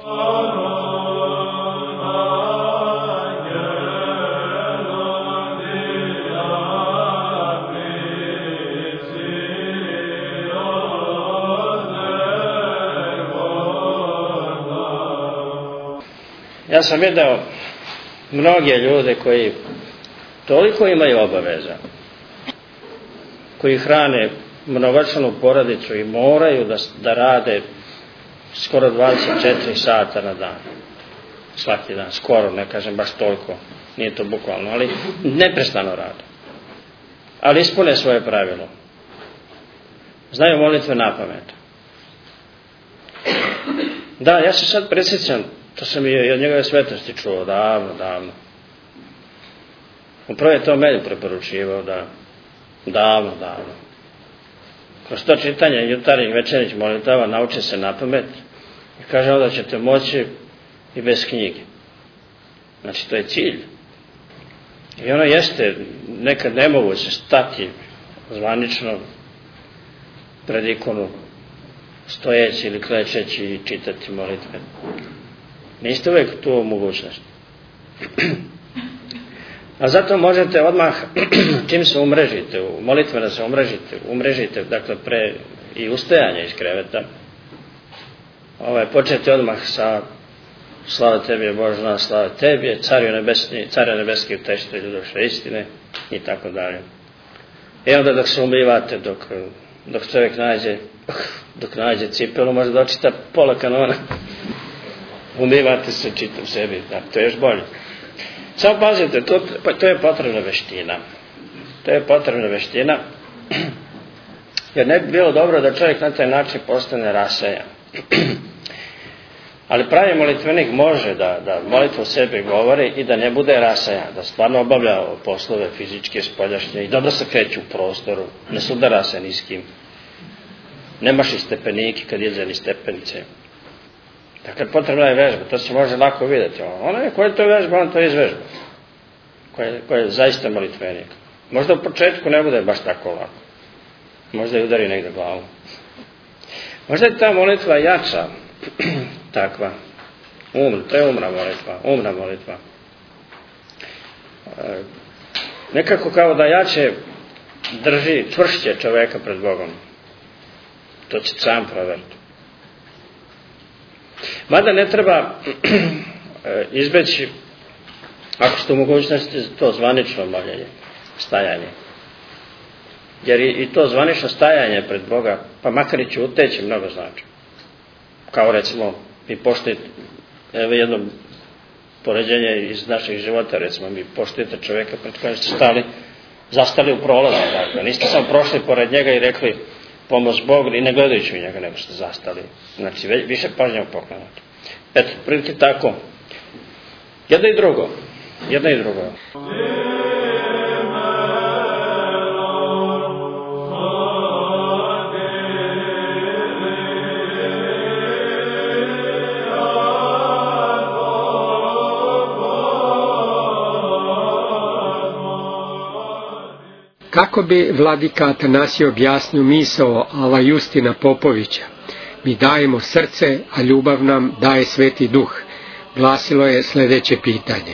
Ja sam vidio mnoge ljude koji toliko imaju obaveza, koji hrane mnogočlanu porodicu i moraju da, da rade skoro dvadeset četiri sata na dan, svaki dan, skoro, ne kažem baš toliko, nije to bukvalno, ali neprestano rade. Ali ispune svoje pravilo. Znaju molitve na pamet. Da, ja se sad presjećam, to sam i od njegove svetosti čuo, davno, davno. Upravo je to meni preporučivao, da, davno, davno. Kroz to čitanje jutarnjih večernjih molitava nauče se na pamet i kaže da ćete moći i bez knjige. Znači, to je cilj. I ono jeste nekad nemoguće stati zvanično pred ikonu, stojeći ili klečeći i čitati molitve. Niste uvijek tu mogućnost. A zato možete odmah, čim se umrežite, u molitveno se umrežite, umrežite, dakle, pre i ustajanje iz kreveta, ovaj, početi odmah sa slava tebi je Božna, slava tebi je Cariju nebesni, Cariju nebeski utešitelju duše istine i tako dalje. I onda dok se umivate, dok, dok čovjek nađe, dok nađe cipelu, može da očita pola kanona. Umivate se čitam sebi, da, to je još bolje. Samo pazite, to, to je potrebna veština. To je potrebna veština, jer ne bi bilo dobro da čovjek na taj način postane rasejan. Ali pravi molitvenik može da, da molitvu sebi govori i da ne bude rasejan, da stvarno obavlja poslove fizičke, spoljašnje i dobro se kreće u prostoru, ne sudara se ni s kim. Nemaš i stepeniki kad ide ni stepenice. Dakle, potrebna je vežba, to se može lako vidjeti. Ono je, ko je to vežba, on to je izvežba. Ko je, ko je zaista molitvenik. Možda u početku ne bude baš tako lako. Možda je udari negdje glavu. Možda je ta molitva jača, takva. Um, to je umna molitva, umna molitva. E, nekako kao da jače drži, čvršće čoveka pred Bogom. To će sam proveriti. Mada ne treba izbeći, ako ste u mogućnosti, to zvanično moljenje, stajanje. Jer i to zvanično stajanje pred Boga, pa makar i ćuteći, mnogo znači. Kao recimo, mi poštujete, evo jedno poređenje iz naših života, recimo, mi poštujete čovjeka pred kojim ste stali, zastali u prolazu, dakle, niste samo prošli pored njega i rekli pomoz Bog i ne gledajući u njega, nego ste zastali. Znači, više pažnje poklanjate. Eto, prilike tako. Jedno i drugo. Jedno i drugo. Kako bi vladika Atanasije objasnio misao Ava Justina Popovića? Mi dajemo srce, a ljubav nam daje Sveti Duh. Glasilo je sljedeće pitanje.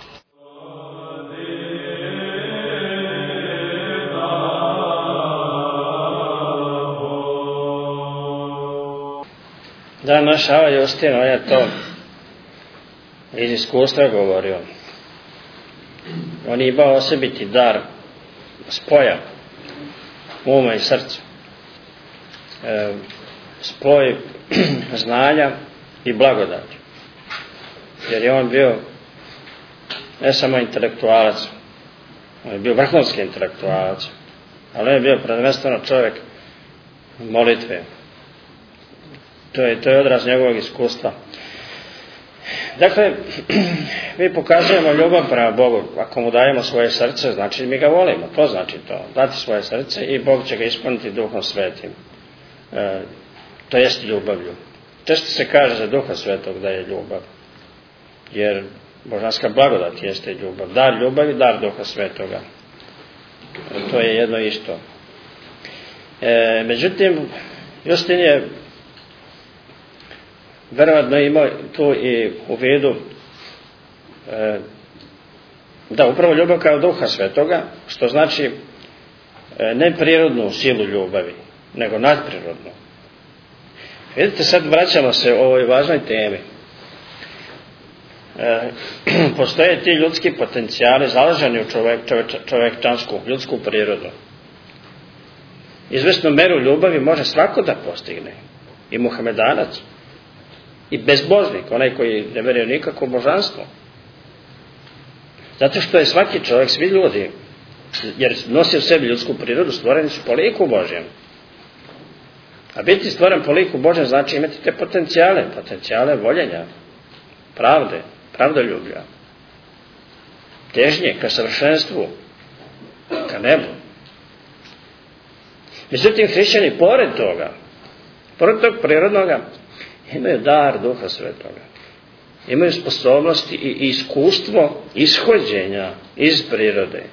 Da, naš Ava Justin, on je to iz iskustva govorio. On je imao osobiti dar spoja uma i srca. E, spoj znanja i blagodati. Jer je on bio ne samo intelektualac, on je bio vrhunski intelektualac, ali on je bio prvenstveno čovjek molitve. To je, to je odraz njegovog iskustva. Dakle, mi pokazujemo ljubav prema Bogu. Ako mu dajemo svoje srce, znači mi ga volimo. To znači to. Dati svoje srce i Bog će ga ispuniti Duhom Svetim. E, to jest ljubavlju. Često se kaže za Duha Svetog da je ljubav. Jer božanska blagodat jeste ljubav. Dar ljubavi, dar Duha Svetoga. To je jedno isto. E, međutim, Justin je verovatno imao tu i u vidu e, da upravo ljubav kao Duha Svetoga, što znači e, ne prirodnu silu ljubavi, nego nadprirodnu. Vidite, sad vraćamo se o ovoj važnoj temi. E, postoje ti ljudski potencijali založeni u čovek, čovek, čovečansku, ljudsku prirodu. Izvesnu meru ljubavi može svako da postigne. I muhamedanac, i bezbožnik, onaj koji ne veruje nikako božanstvo. Zato što je svaki čovjek, svi ljudi, jer nosi u sebi ljudsku prirodu, stvoreni su po liku Božjem. A biti stvoren po liku Božjem znači imati te potencijale, potencijale voljenja, pravde, pravdoljublja, težnje ka savršenstvu, ka nebu. Međutim, hrišćani pored toga, pored tog prirodnoga, imaju dar Duha Svetoga. Imaju sposobnosti i iskustvo ishođenja iz prirode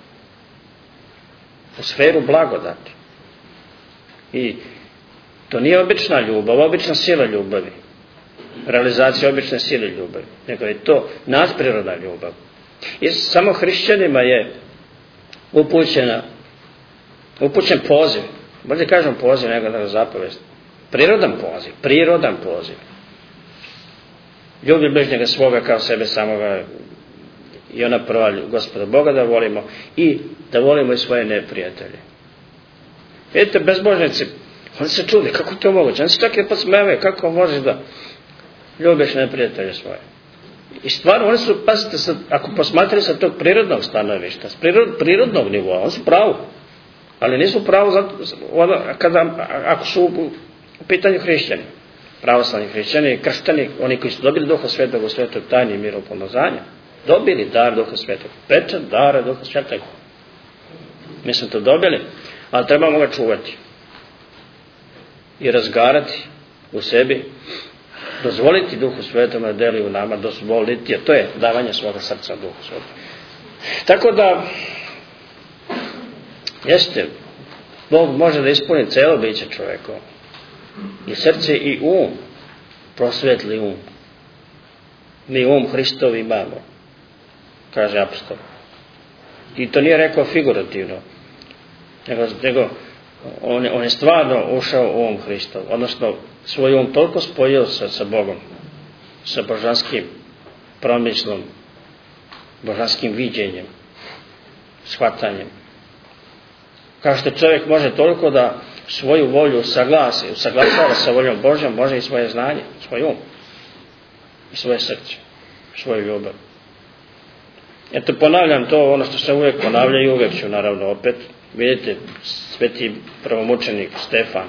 u sferu blagodati. I to nije obična ljubav, obična sila ljubavi, realizacija obične sile ljubavi, nego je to nadprirodna ljubav. I samo hrišćanima je upućena, upućen poziv, bolje kažem poziv nego da zapovest, prirodan poziv, prirodan poziv. Ljubi bližnjega svoga kao sebe samoga, i ona prva, Gospoda Boga da volimo, i da volimo i svoje neprijatelje. Vidite, bezbožnici, oni se čude, kako je to moguće? Oni se čak i podsmevaju, kako možeš da ljubiš neprijatelje svoje? I stvarno, oni su, pazite, sad, ako posmatraju sa tog prirodnog stanovišta, s prirod, prirodnog nivoa, oni su pravu. Ali nisu pravu zato, kada, ako su u, u pitanju hrišćani. Pravoslavni hrišćani, krštani, oni koji su dobili Duha Svetog u svetoj tajni i miru pomazanja, dobili dar Duha Svetog, pečat dara Duha Svetog. Mi smo to dobili, ali trebamo ga čuvati i razgarati u sebi, dozvoliti Duhu Svetom da deli u nama, dozvoliti, jer to je davanje svoga srca Duhu Svetom. Tako da, jeste, Bog može da ispuni celo biće čovekovo. I srce i um, prosvetli um. Mi um Hristov imamo, kaže apostol. I to nije rekao figurativno, nego, nego on, on je stvarno ušao u um Hristov, odnosno svoj um toliko spojio sa, sa Bogom, sa božanskim promislom, božanskim viđenjem, shvatanjem. Kao što čovjek može toliko da svoju volju saglasi, usaglasava sa voljom Božjom, može i svoje znanje, svoj um, i svoje srce, svoju ljubav. Eto, ponavljam to, ono što se uvijek ponavlja i uvijek ću, naravno, opet. Vidite, sveti prvomučenik Stefan,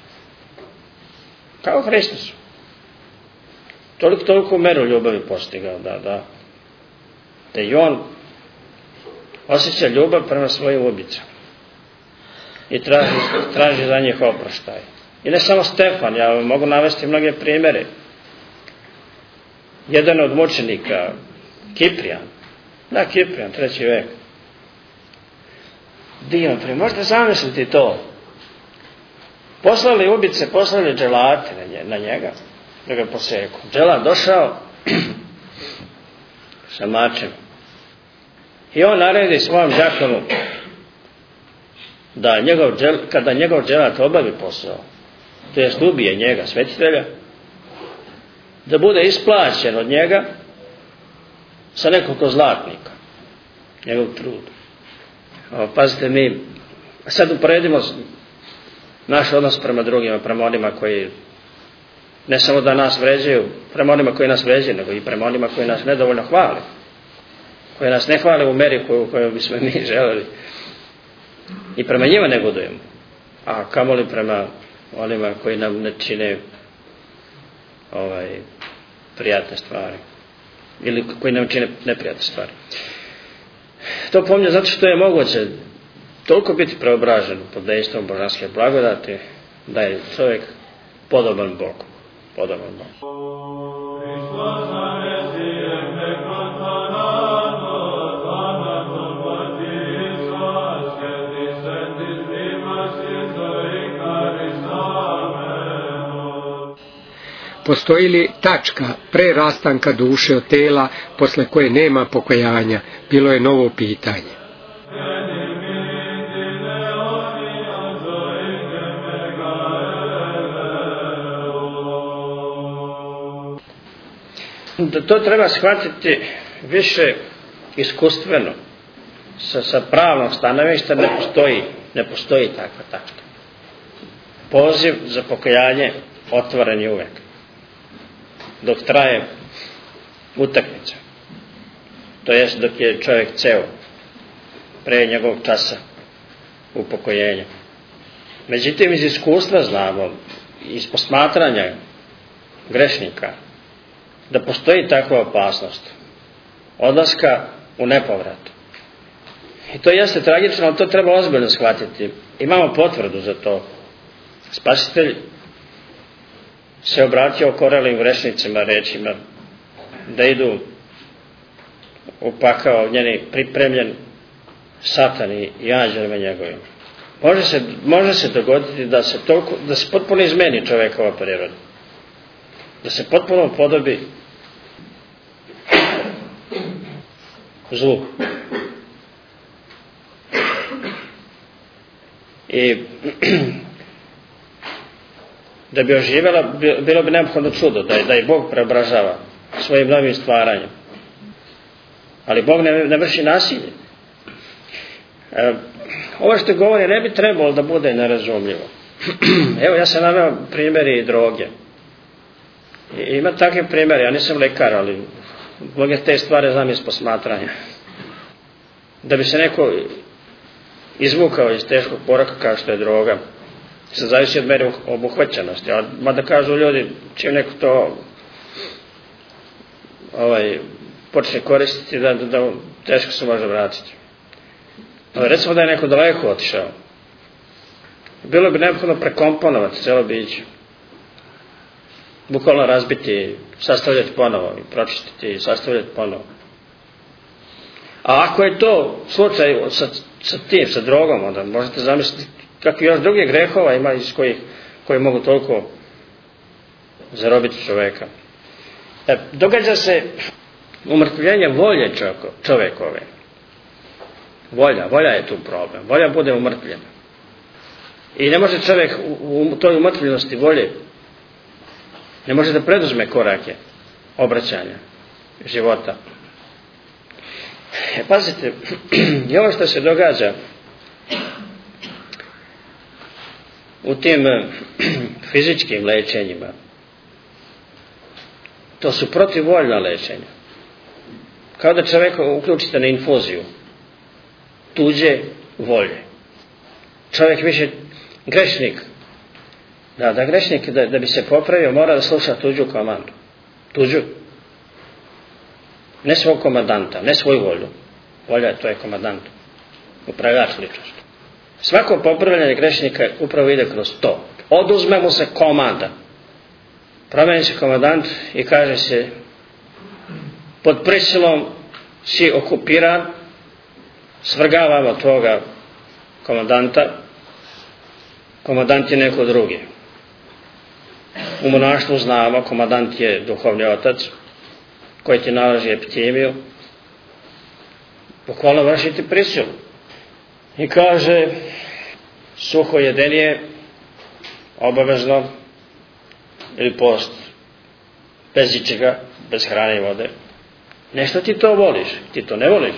kao Hristos, toliko, toliko meru ljubavi postigao, da, da, da i on osjeća ljubav prema svojim ubicama i traži, traži za njih oproštaj. I ne samo Stefan, ja mogu navesti mnoge primjere. Jedan od mučenika, Kiprijan, da, Kiprijan, treći vek, divan primjer, možete zamisliti to. Poslali ubice, poslali dželate na njega, da ga poseku. Dželat došao sa mačem i on naredi svojom đakonu da njegov džel, kada njegov dželat obavi posao, to jest ubije njega, svetitelja, da bude isplaćen od njega sa nekoliko zlatnika, njegov trud. O, pazite, mi sad uporedimo naš odnos prema drugima, prema onima koji ne samo da nas vređaju, prema onima koji nas vređaju, nego i prema onima koji nas nedovoljno hvale, koji nas ne hvale u meri koju, koju bismo mi želeli. I prema njima ne godujemo, a kamoli prema onima koji nam ne čine ovaj, prijatne stvari ili koji nam čine neprijatne stvari. To pominje zato što je moguće toliko biti preobražen pod dejstvom božanske blagodati da je čovjek podoban Bogu. Podoban Bogu. Postoji li tačka pre rastanka duše od tela posle koje nema pokajanja? Bilo je novo pitanje. To treba shvatiti više iskustveno. Sa, sa pravnog stanovišta ne postoji, ne postoji takva tačka. Poziv za pokajanje otvoren je uvek. Dok traje utakmica. To jest dok je čovjek ceo pre njegovog časa upokojenja. Međutim, iz iskustva znamo, iz posmatranja grešnika, da postoji takva opasnost odlaska u nepovrat. I to jeste tragično, ali to treba ozbiljno shvatiti. Imamo potvrdu za to. Spasitelj se obratio okorelim grešnicima rečima da idu u pakao njeni pripremljen satani i anđelima njegovim. Može se, može se dogoditi da se, toliko, da se potpuno izmeni čovekova priroda. Da se potpuno podobi zlu. I da bi oživjela, bilo bi neophodno čudo, da je, da je Bog preobražava svojim novim stvaranjem. Ali Bog ne, ne vrši nasilje. E, ovo što govori ne bi trebalo da bude nerazumljivo. Evo, ja sam naveo primjeri droge. I, ima takve primjeri, ja nisam lekar, ali mnoge te stvari znam iz posmatranja. Da bi se neko izvukao iz teškog poraka kao što je droga, se zavisi od mere obuhvaćenosti, ali mada kažu ljudi, čim neko to ovaj, počne koristiti, da, da, da teško se može vratiti. Ali recimo da je neko daleko otišao, bilo bi neophodno prekomponovati celo biće, bukvalno razbiti, sastavljati ponovo i pročistiti i sastavljati ponovo. A ako je to slučaj sa, sa tim, sa drogom, onda možete zamisliti kakvi još drugi grehova ima iz kojih, koji mogu toliko zarobiti čoveka. E, događa se umrtvljenje volje čovekove. Volja, volja je tu problem. Volja bude umrtvljena. I ne može čovjek u, u toj umrtvljenosti volje, ne može da preduzme korake obraćanja života. E, pazite, i ovo što se događa u tim fizičkim lečenjima, to su protivvoljna lečenja. Kao da čovjeka uključite na infuziju tuđe volje. Čovjek više grešnik, da, da grešnik da, da bi se popravio mora da sluša tuđu komandu. Tuđu. Ne svog komandanta, ne svoju volju. Volja to je komandant, upravljač ličnosti. Svako popravljanje grešnika upravo ide kroz to. Oduzme mu se komanda. Promeni se komandant i kaže se pod prisilom si okupiran, svrgavamo toga komandanta, komandant je neko drugi. U monaštvu znamo, komandant je duhovni otac koji ti nalaži epidemiju, bukvalno vršiti prisilu. I kaže, suho jedenje, obavezno, ili post, bez ičega, bez hrane i vode. Nešto ti to voliš, ti to ne voliš.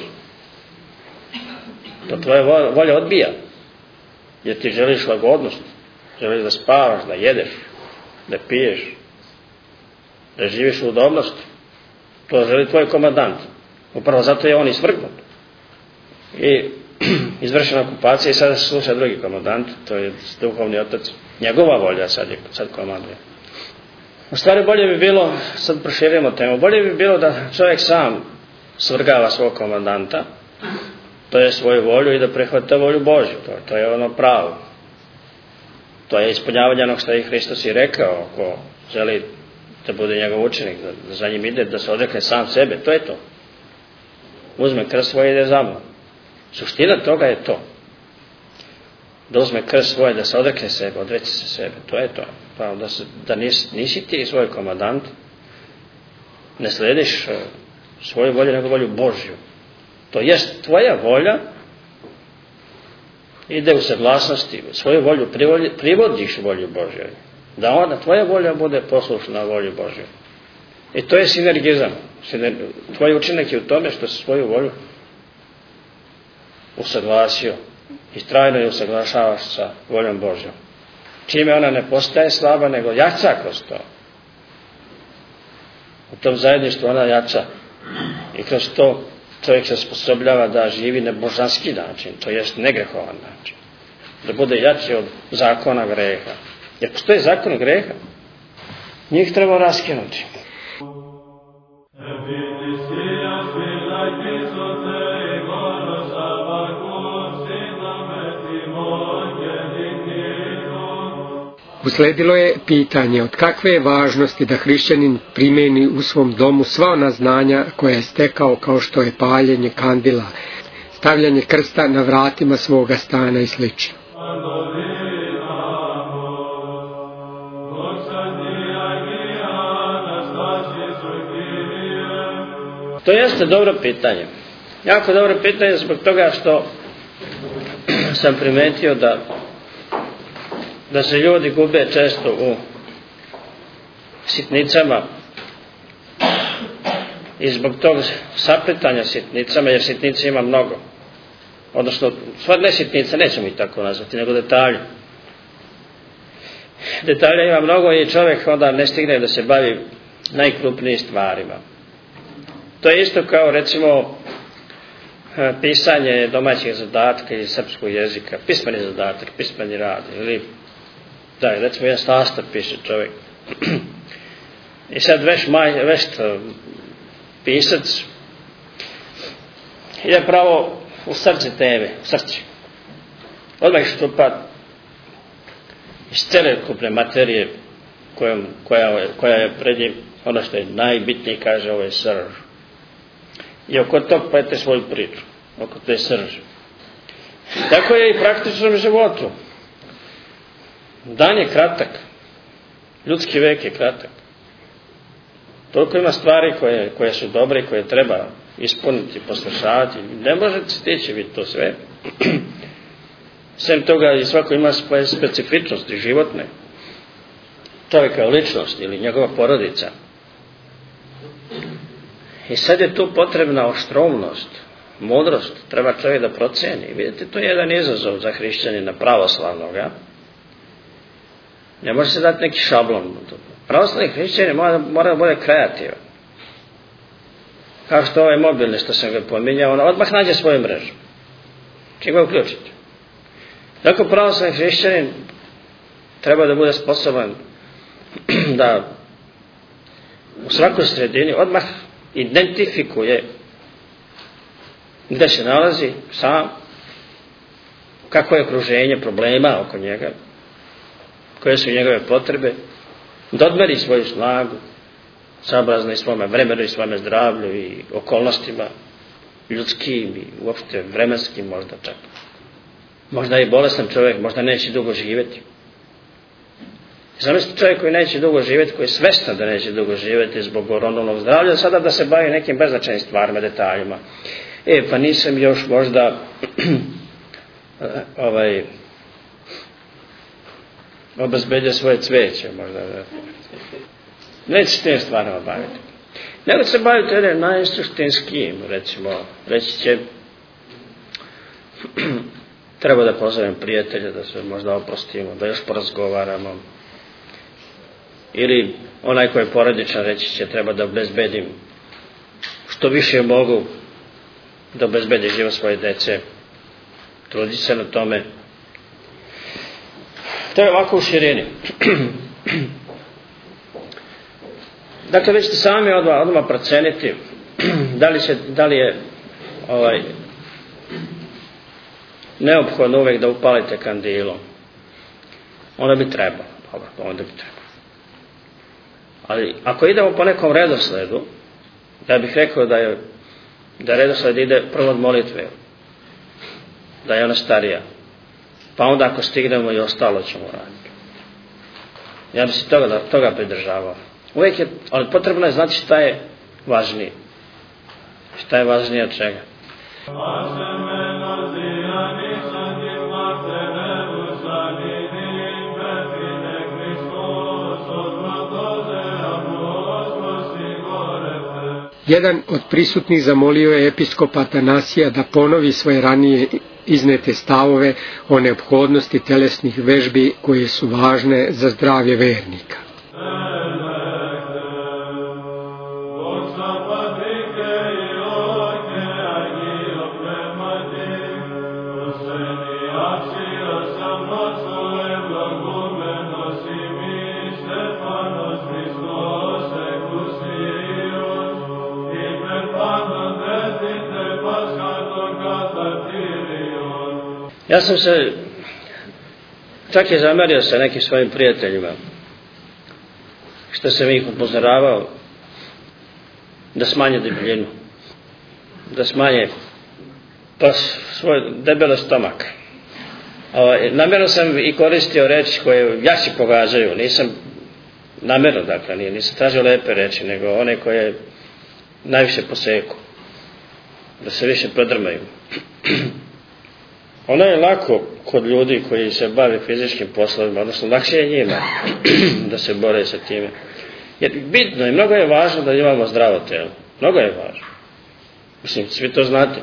To tvoja volja odbija, jer ti želiš lagodnost, želiš da spavaš, da jedeš, da piješ, da živiš u udobnosti. To želi tvoj komandant. Upravo zato je on isvrgnut. I izvršena okupacija i sada se sluša drugi komandant, to je duhovni otac. Njegova volja sad, je, sad komanduje. U stvari bolje bi bilo, sad proširimo temu, bolje bi bilo da čovjek sam svrgava svog komandanta, to je svoju volju i da prihvata volju Božju. To, to je ono pravo. To je ispunjavanje onog što je Hristos i rekao, ako želi da bude njegov učenik, da, da za njim ide, da se odrekne sam sebe, to je to. Uzme krst svoj i ide za mnom. Suština toga je to. Da uzme krst svoj, da se odrekne sebe, odreći se sebe, to je to. Pa da, se, da nisi, nisi ti svoj komandant, ne slediš svoju volju nego volju Božju. To jest tvoja volja ide u saglasnosti, svoju volju privodiš volju Božjoj. Da onda tvoja volja bude poslušna volju Božjoj. I to je sinergizam. Tvoj učinak je u tome što si svoju volju usaglasio i trajno je usaglašavaš sa voljom Božjom. Čime ona ne postaje slaba, nego jača kroz to. U tom zajedništvu ona jača. I kroz to čovjek se sposobljava da živi na božanski način, to jest negrehovan način. Da bude jači od zakona greha. Jer postoji zakon greha, njih treba raskinuti. Usledilo je pitanje od kakve je važnosti da hrišćanin primeni u svom domu sva ona znanja koja je stekao, kao što je paljenje kandila, stavljanje krsta na vratima svoga stana i slično. To jeste dobro pitanje. Jako dobro pitanje zbog toga što sam primetio da da se ljudi gube često u sitnicama i zbog tog sapletanja sitnicama, jer sitnice ima mnogo. Odnosno, sva ne sitnice, nećemo ih tako nazvati, nego detalje. Detalje ima mnogo i čovjek onda ne stigne da se bavi najkrupnijim stvarima. To je isto kao, recimo, pisanje domaćih zadatka iz srpskog jezika, pismeni zadatak, pismeni rad, ili da, recimo jedan sastav piše čovjek. I sad veš, maj, veš pisac ide pravo u srce teme, u srce. Odmah štupa iz celokupne materije kojom, koja, koja je pred njim, ono što je najbitnije, kaže, ovo je srž. I oko tog pete svoju priču, oko te srže. Tako je i praktičnom životu. Dan je kratak, ljudski vek je kratak. Toliko ima stvari koje, koje su dobre i koje treba ispuniti, poslušavati. Ne možete stići vidjeti to sve. Sem toga i svako ima svoje specifičnosti životne. Čovjek kao ličnost ili njegova porodica. I sad je tu potrebna oštromnost, mudrost. Treba čovjek da proceni. Vidite, to je jedan izazov za hrišćanina pravoslavnoga. Ne može se dati neki šablon. Pravoslavni hrišćanin mora, mora da bude kreativan. Kao što ovaj mobilni što sam ga pominjao, on odmah nađe svoju mrežu. Čim ga uključiti. Dakle, pravoslavni hrišćanin treba da bude sposoban da u svakoj sredini odmah identifikuje gde se nalazi sam, kako je okruženje, problema oko njega, koje su njegove potrebe, da odmeri svoju snagu, saobrazno i svome vremenu i svome zdravlju i okolnostima ljudskim i uopšte vremenskim možda čak. Možda je bolestan čovjek, možda neće dugo živjeti. Zamislite čovjek koji neće dugo živjeti, koji je svestan da neće dugo živjeti zbog oronulnog zdravlja, sada da se bavi nekim beznačajnim stvarima, detaljima. E, pa nisam još možda ovaj obezbedio svoje cveće, možda. Neće s tim stvarima baviti. Nego se baviti jednim najsuštinskim, recimo, reći će treba da pozovem prijatelja, da se možda oprostimo, da još porazgovaramo. Ili onaj koji je porodičan reći će treba da obezbedim što više mogu da obezbedi život svoje dece. Trudi se na tome. To je ovako u širini. Dakle, već ste sami odmah, odmah proceniti da li, se, da li je ovaj, neophodno uvek da upalite kandilo. Onda bi trebalo. Dobro, onda bi trebalo. Ali ako idemo po nekom redosledu, da bih rekao da je da redosled ide prvo od molitve, da je ona starija, pa onda ako stignemo i ostalo ćemo raditi. Ja bi se toga, toga pridržavao. Uvijek je, ali potrebno je znati šta je važnije. Šta je važnije od čega. Jedan od prisutnih zamolio je episkopa Atanasija da ponovi svoje ranije iznete stavove o neophodnosti telesnih vežbi koje su važne za zdravlje vernika. Ja sam se, čak je zamerio sa nekim svojim prijateljima, što sam ih upozoravao da smanje debljinu, da smanje pa svoj debelo stomak. Namjerno sam i koristio reči koje jači pogađaju, nisam namjerno, dakle, nisam tražio lepe reči, nego one koje najviše poseku, da se više prodrmaju. Ono je lako kod ljudi koji se bave fizičkim poslovima, odnosno lakše je njima da se bore sa time. Jer bitno i mnogo je važno da imamo zdravo telo. Mnogo je važno. Mislim, svi to znate.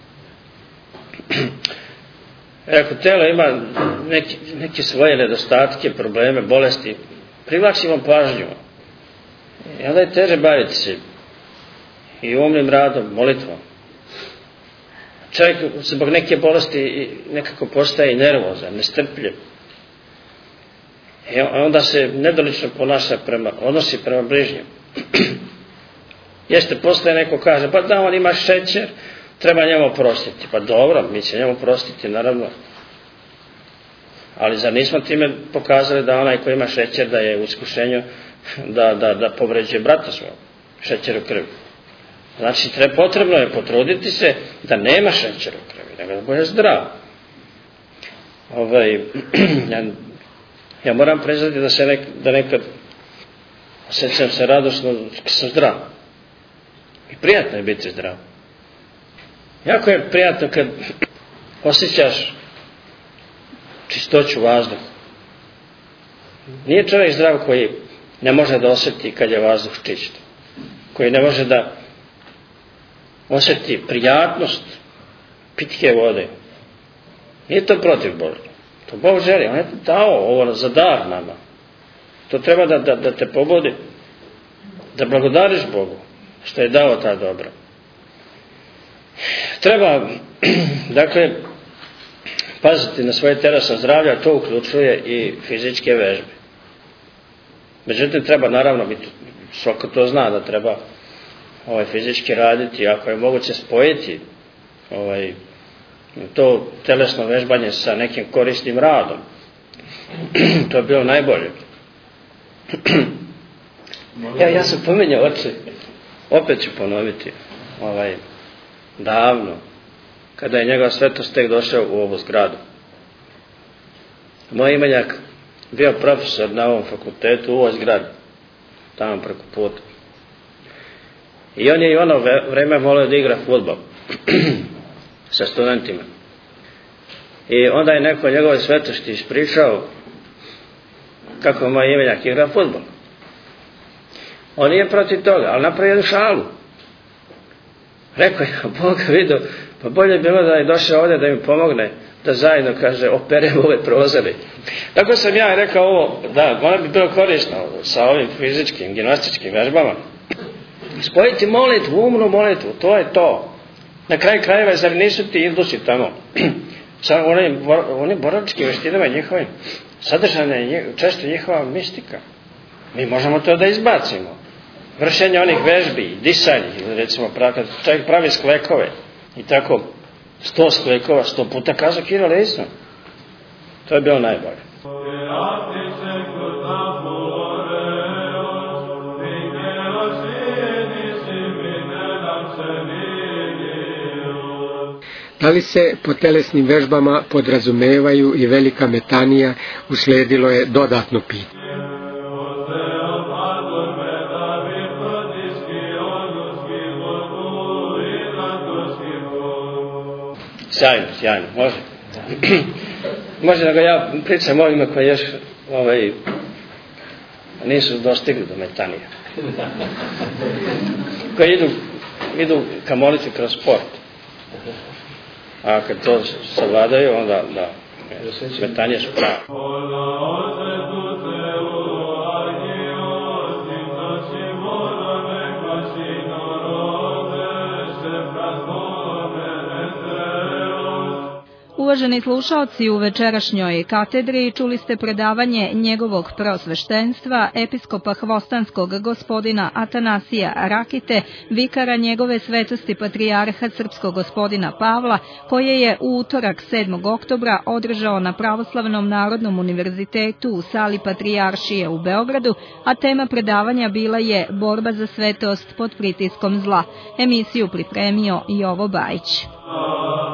Ako telo ima neki, neke svoje nedostatke, probleme, bolesti, privlačimo pažnju. I onda je teže baviti se i umnim radom, molitvom. Čovjek zbog neke bolesti nekako postaje nervozan, nestrpljiv. I onda se nedolično ponaša prema, odnosi prema bližnjem. Jeste, postaje neko kaže, pa da, on ima šećer, treba njemu oprostiti. Pa dobro, mi će njemu oprostiti, naravno. Ali zar nismo time pokazali da onaj koji ima šećer, da je u iskušenju, da, da, da povređuje brata svog, šećer u krvi. Znači, treba, potrebno je potruditi se da nema šećera u krvi, nego da bude zdrav. Ovaj, ja, ja moram priznati da se nek, da nekad osjećam se radosno kad sam zdrav. I prijatno je biti zdrav. Jako je prijatno kad osjećaš čistoću vazduha. Nije čovjek zdrav koji ne može da osjeti kad je vazduh čist. Koji ne može da osjeti prijatnost pitke vode. Nije to protiv Boga. To Bog želi. On je dao ovo za dar nama. To treba da, da, da te pobudi. Da blagodariš Bogu što je dao ta dobra. Treba, dakle, paziti na svoje telesno zdravlje, a to uključuje i fizičke vežbe. Međutim, treba naravno biti, svako to zna da treba ovaj, fizički raditi, ako je moguće spojiti ovaj, to telesno vežbanje sa nekim korisnim radom. To je bilo najbolje. Ja, ja sam pominjao oči, opet ću ponoviti, ovaj, davno, kada je njegova svetost tek došao u ovu zgradu. Moj imenjak bio profesor na ovom fakultetu u ovoj zgradi, tamo preko puta. I on je i ono vreme volio da igra fudbal sa studentima. I onda je neko njegove svetosti ispričao kako moj imenjak igra fudbal. On nije protiv toga, ali napravio jednu šalu. Rekao je, Bog vidio, pa bolje je bilo da je došao ovdje da mi pomogne, da zajedno, kaže, operemo ove prozore. Tako sam ja rekao ovo, da, ono bi bilo korisno sa ovim fizičkim, gimnastičkim vežbama. Spojiti molitvu, umnu molitvu, to je to. Na kraju krajeva, zar nisu ti indusi tamo? Sa onim, onim boračkim veštinama njihovim, sadržana je često njihova mistika. Mi možemo to da izbacimo. Vršenje onih vežbi, disanje, recimo, kad čovjek pravi sklekove i tako, sto sklekova, sto puta kaza Kirila isno. To je bilo najbolje. Da li se po telesnim vežbama podrazumevaju i velika metanija, usledilo je dodatno pitanje. Sjajno, sjajno, može. Može da ga ja pričam ovima koji još ovaj, nisu dostigli do metanija. Koji idu, idu ka moliti kroz sport. A kad to savladaju, onda da, metanije su pravo. Uvaženi slušaoci, u večerašnjoj katedri čuli ste predavanje njegovog preosveštenstva, episkopa hvostanskog gospodina Atanasija Rakite, vikara njegove svetosti patrijarha srpskog gospodina Pavla, koje je u utorak sedmog oktobra održao na Pravoslavnom narodnom univerzitetu u sali Patrijaršije u Beogradu, a tema predavanja bila je borba za svetost pod pritiskom zla. Emisiju pripremio Jovo Bajić.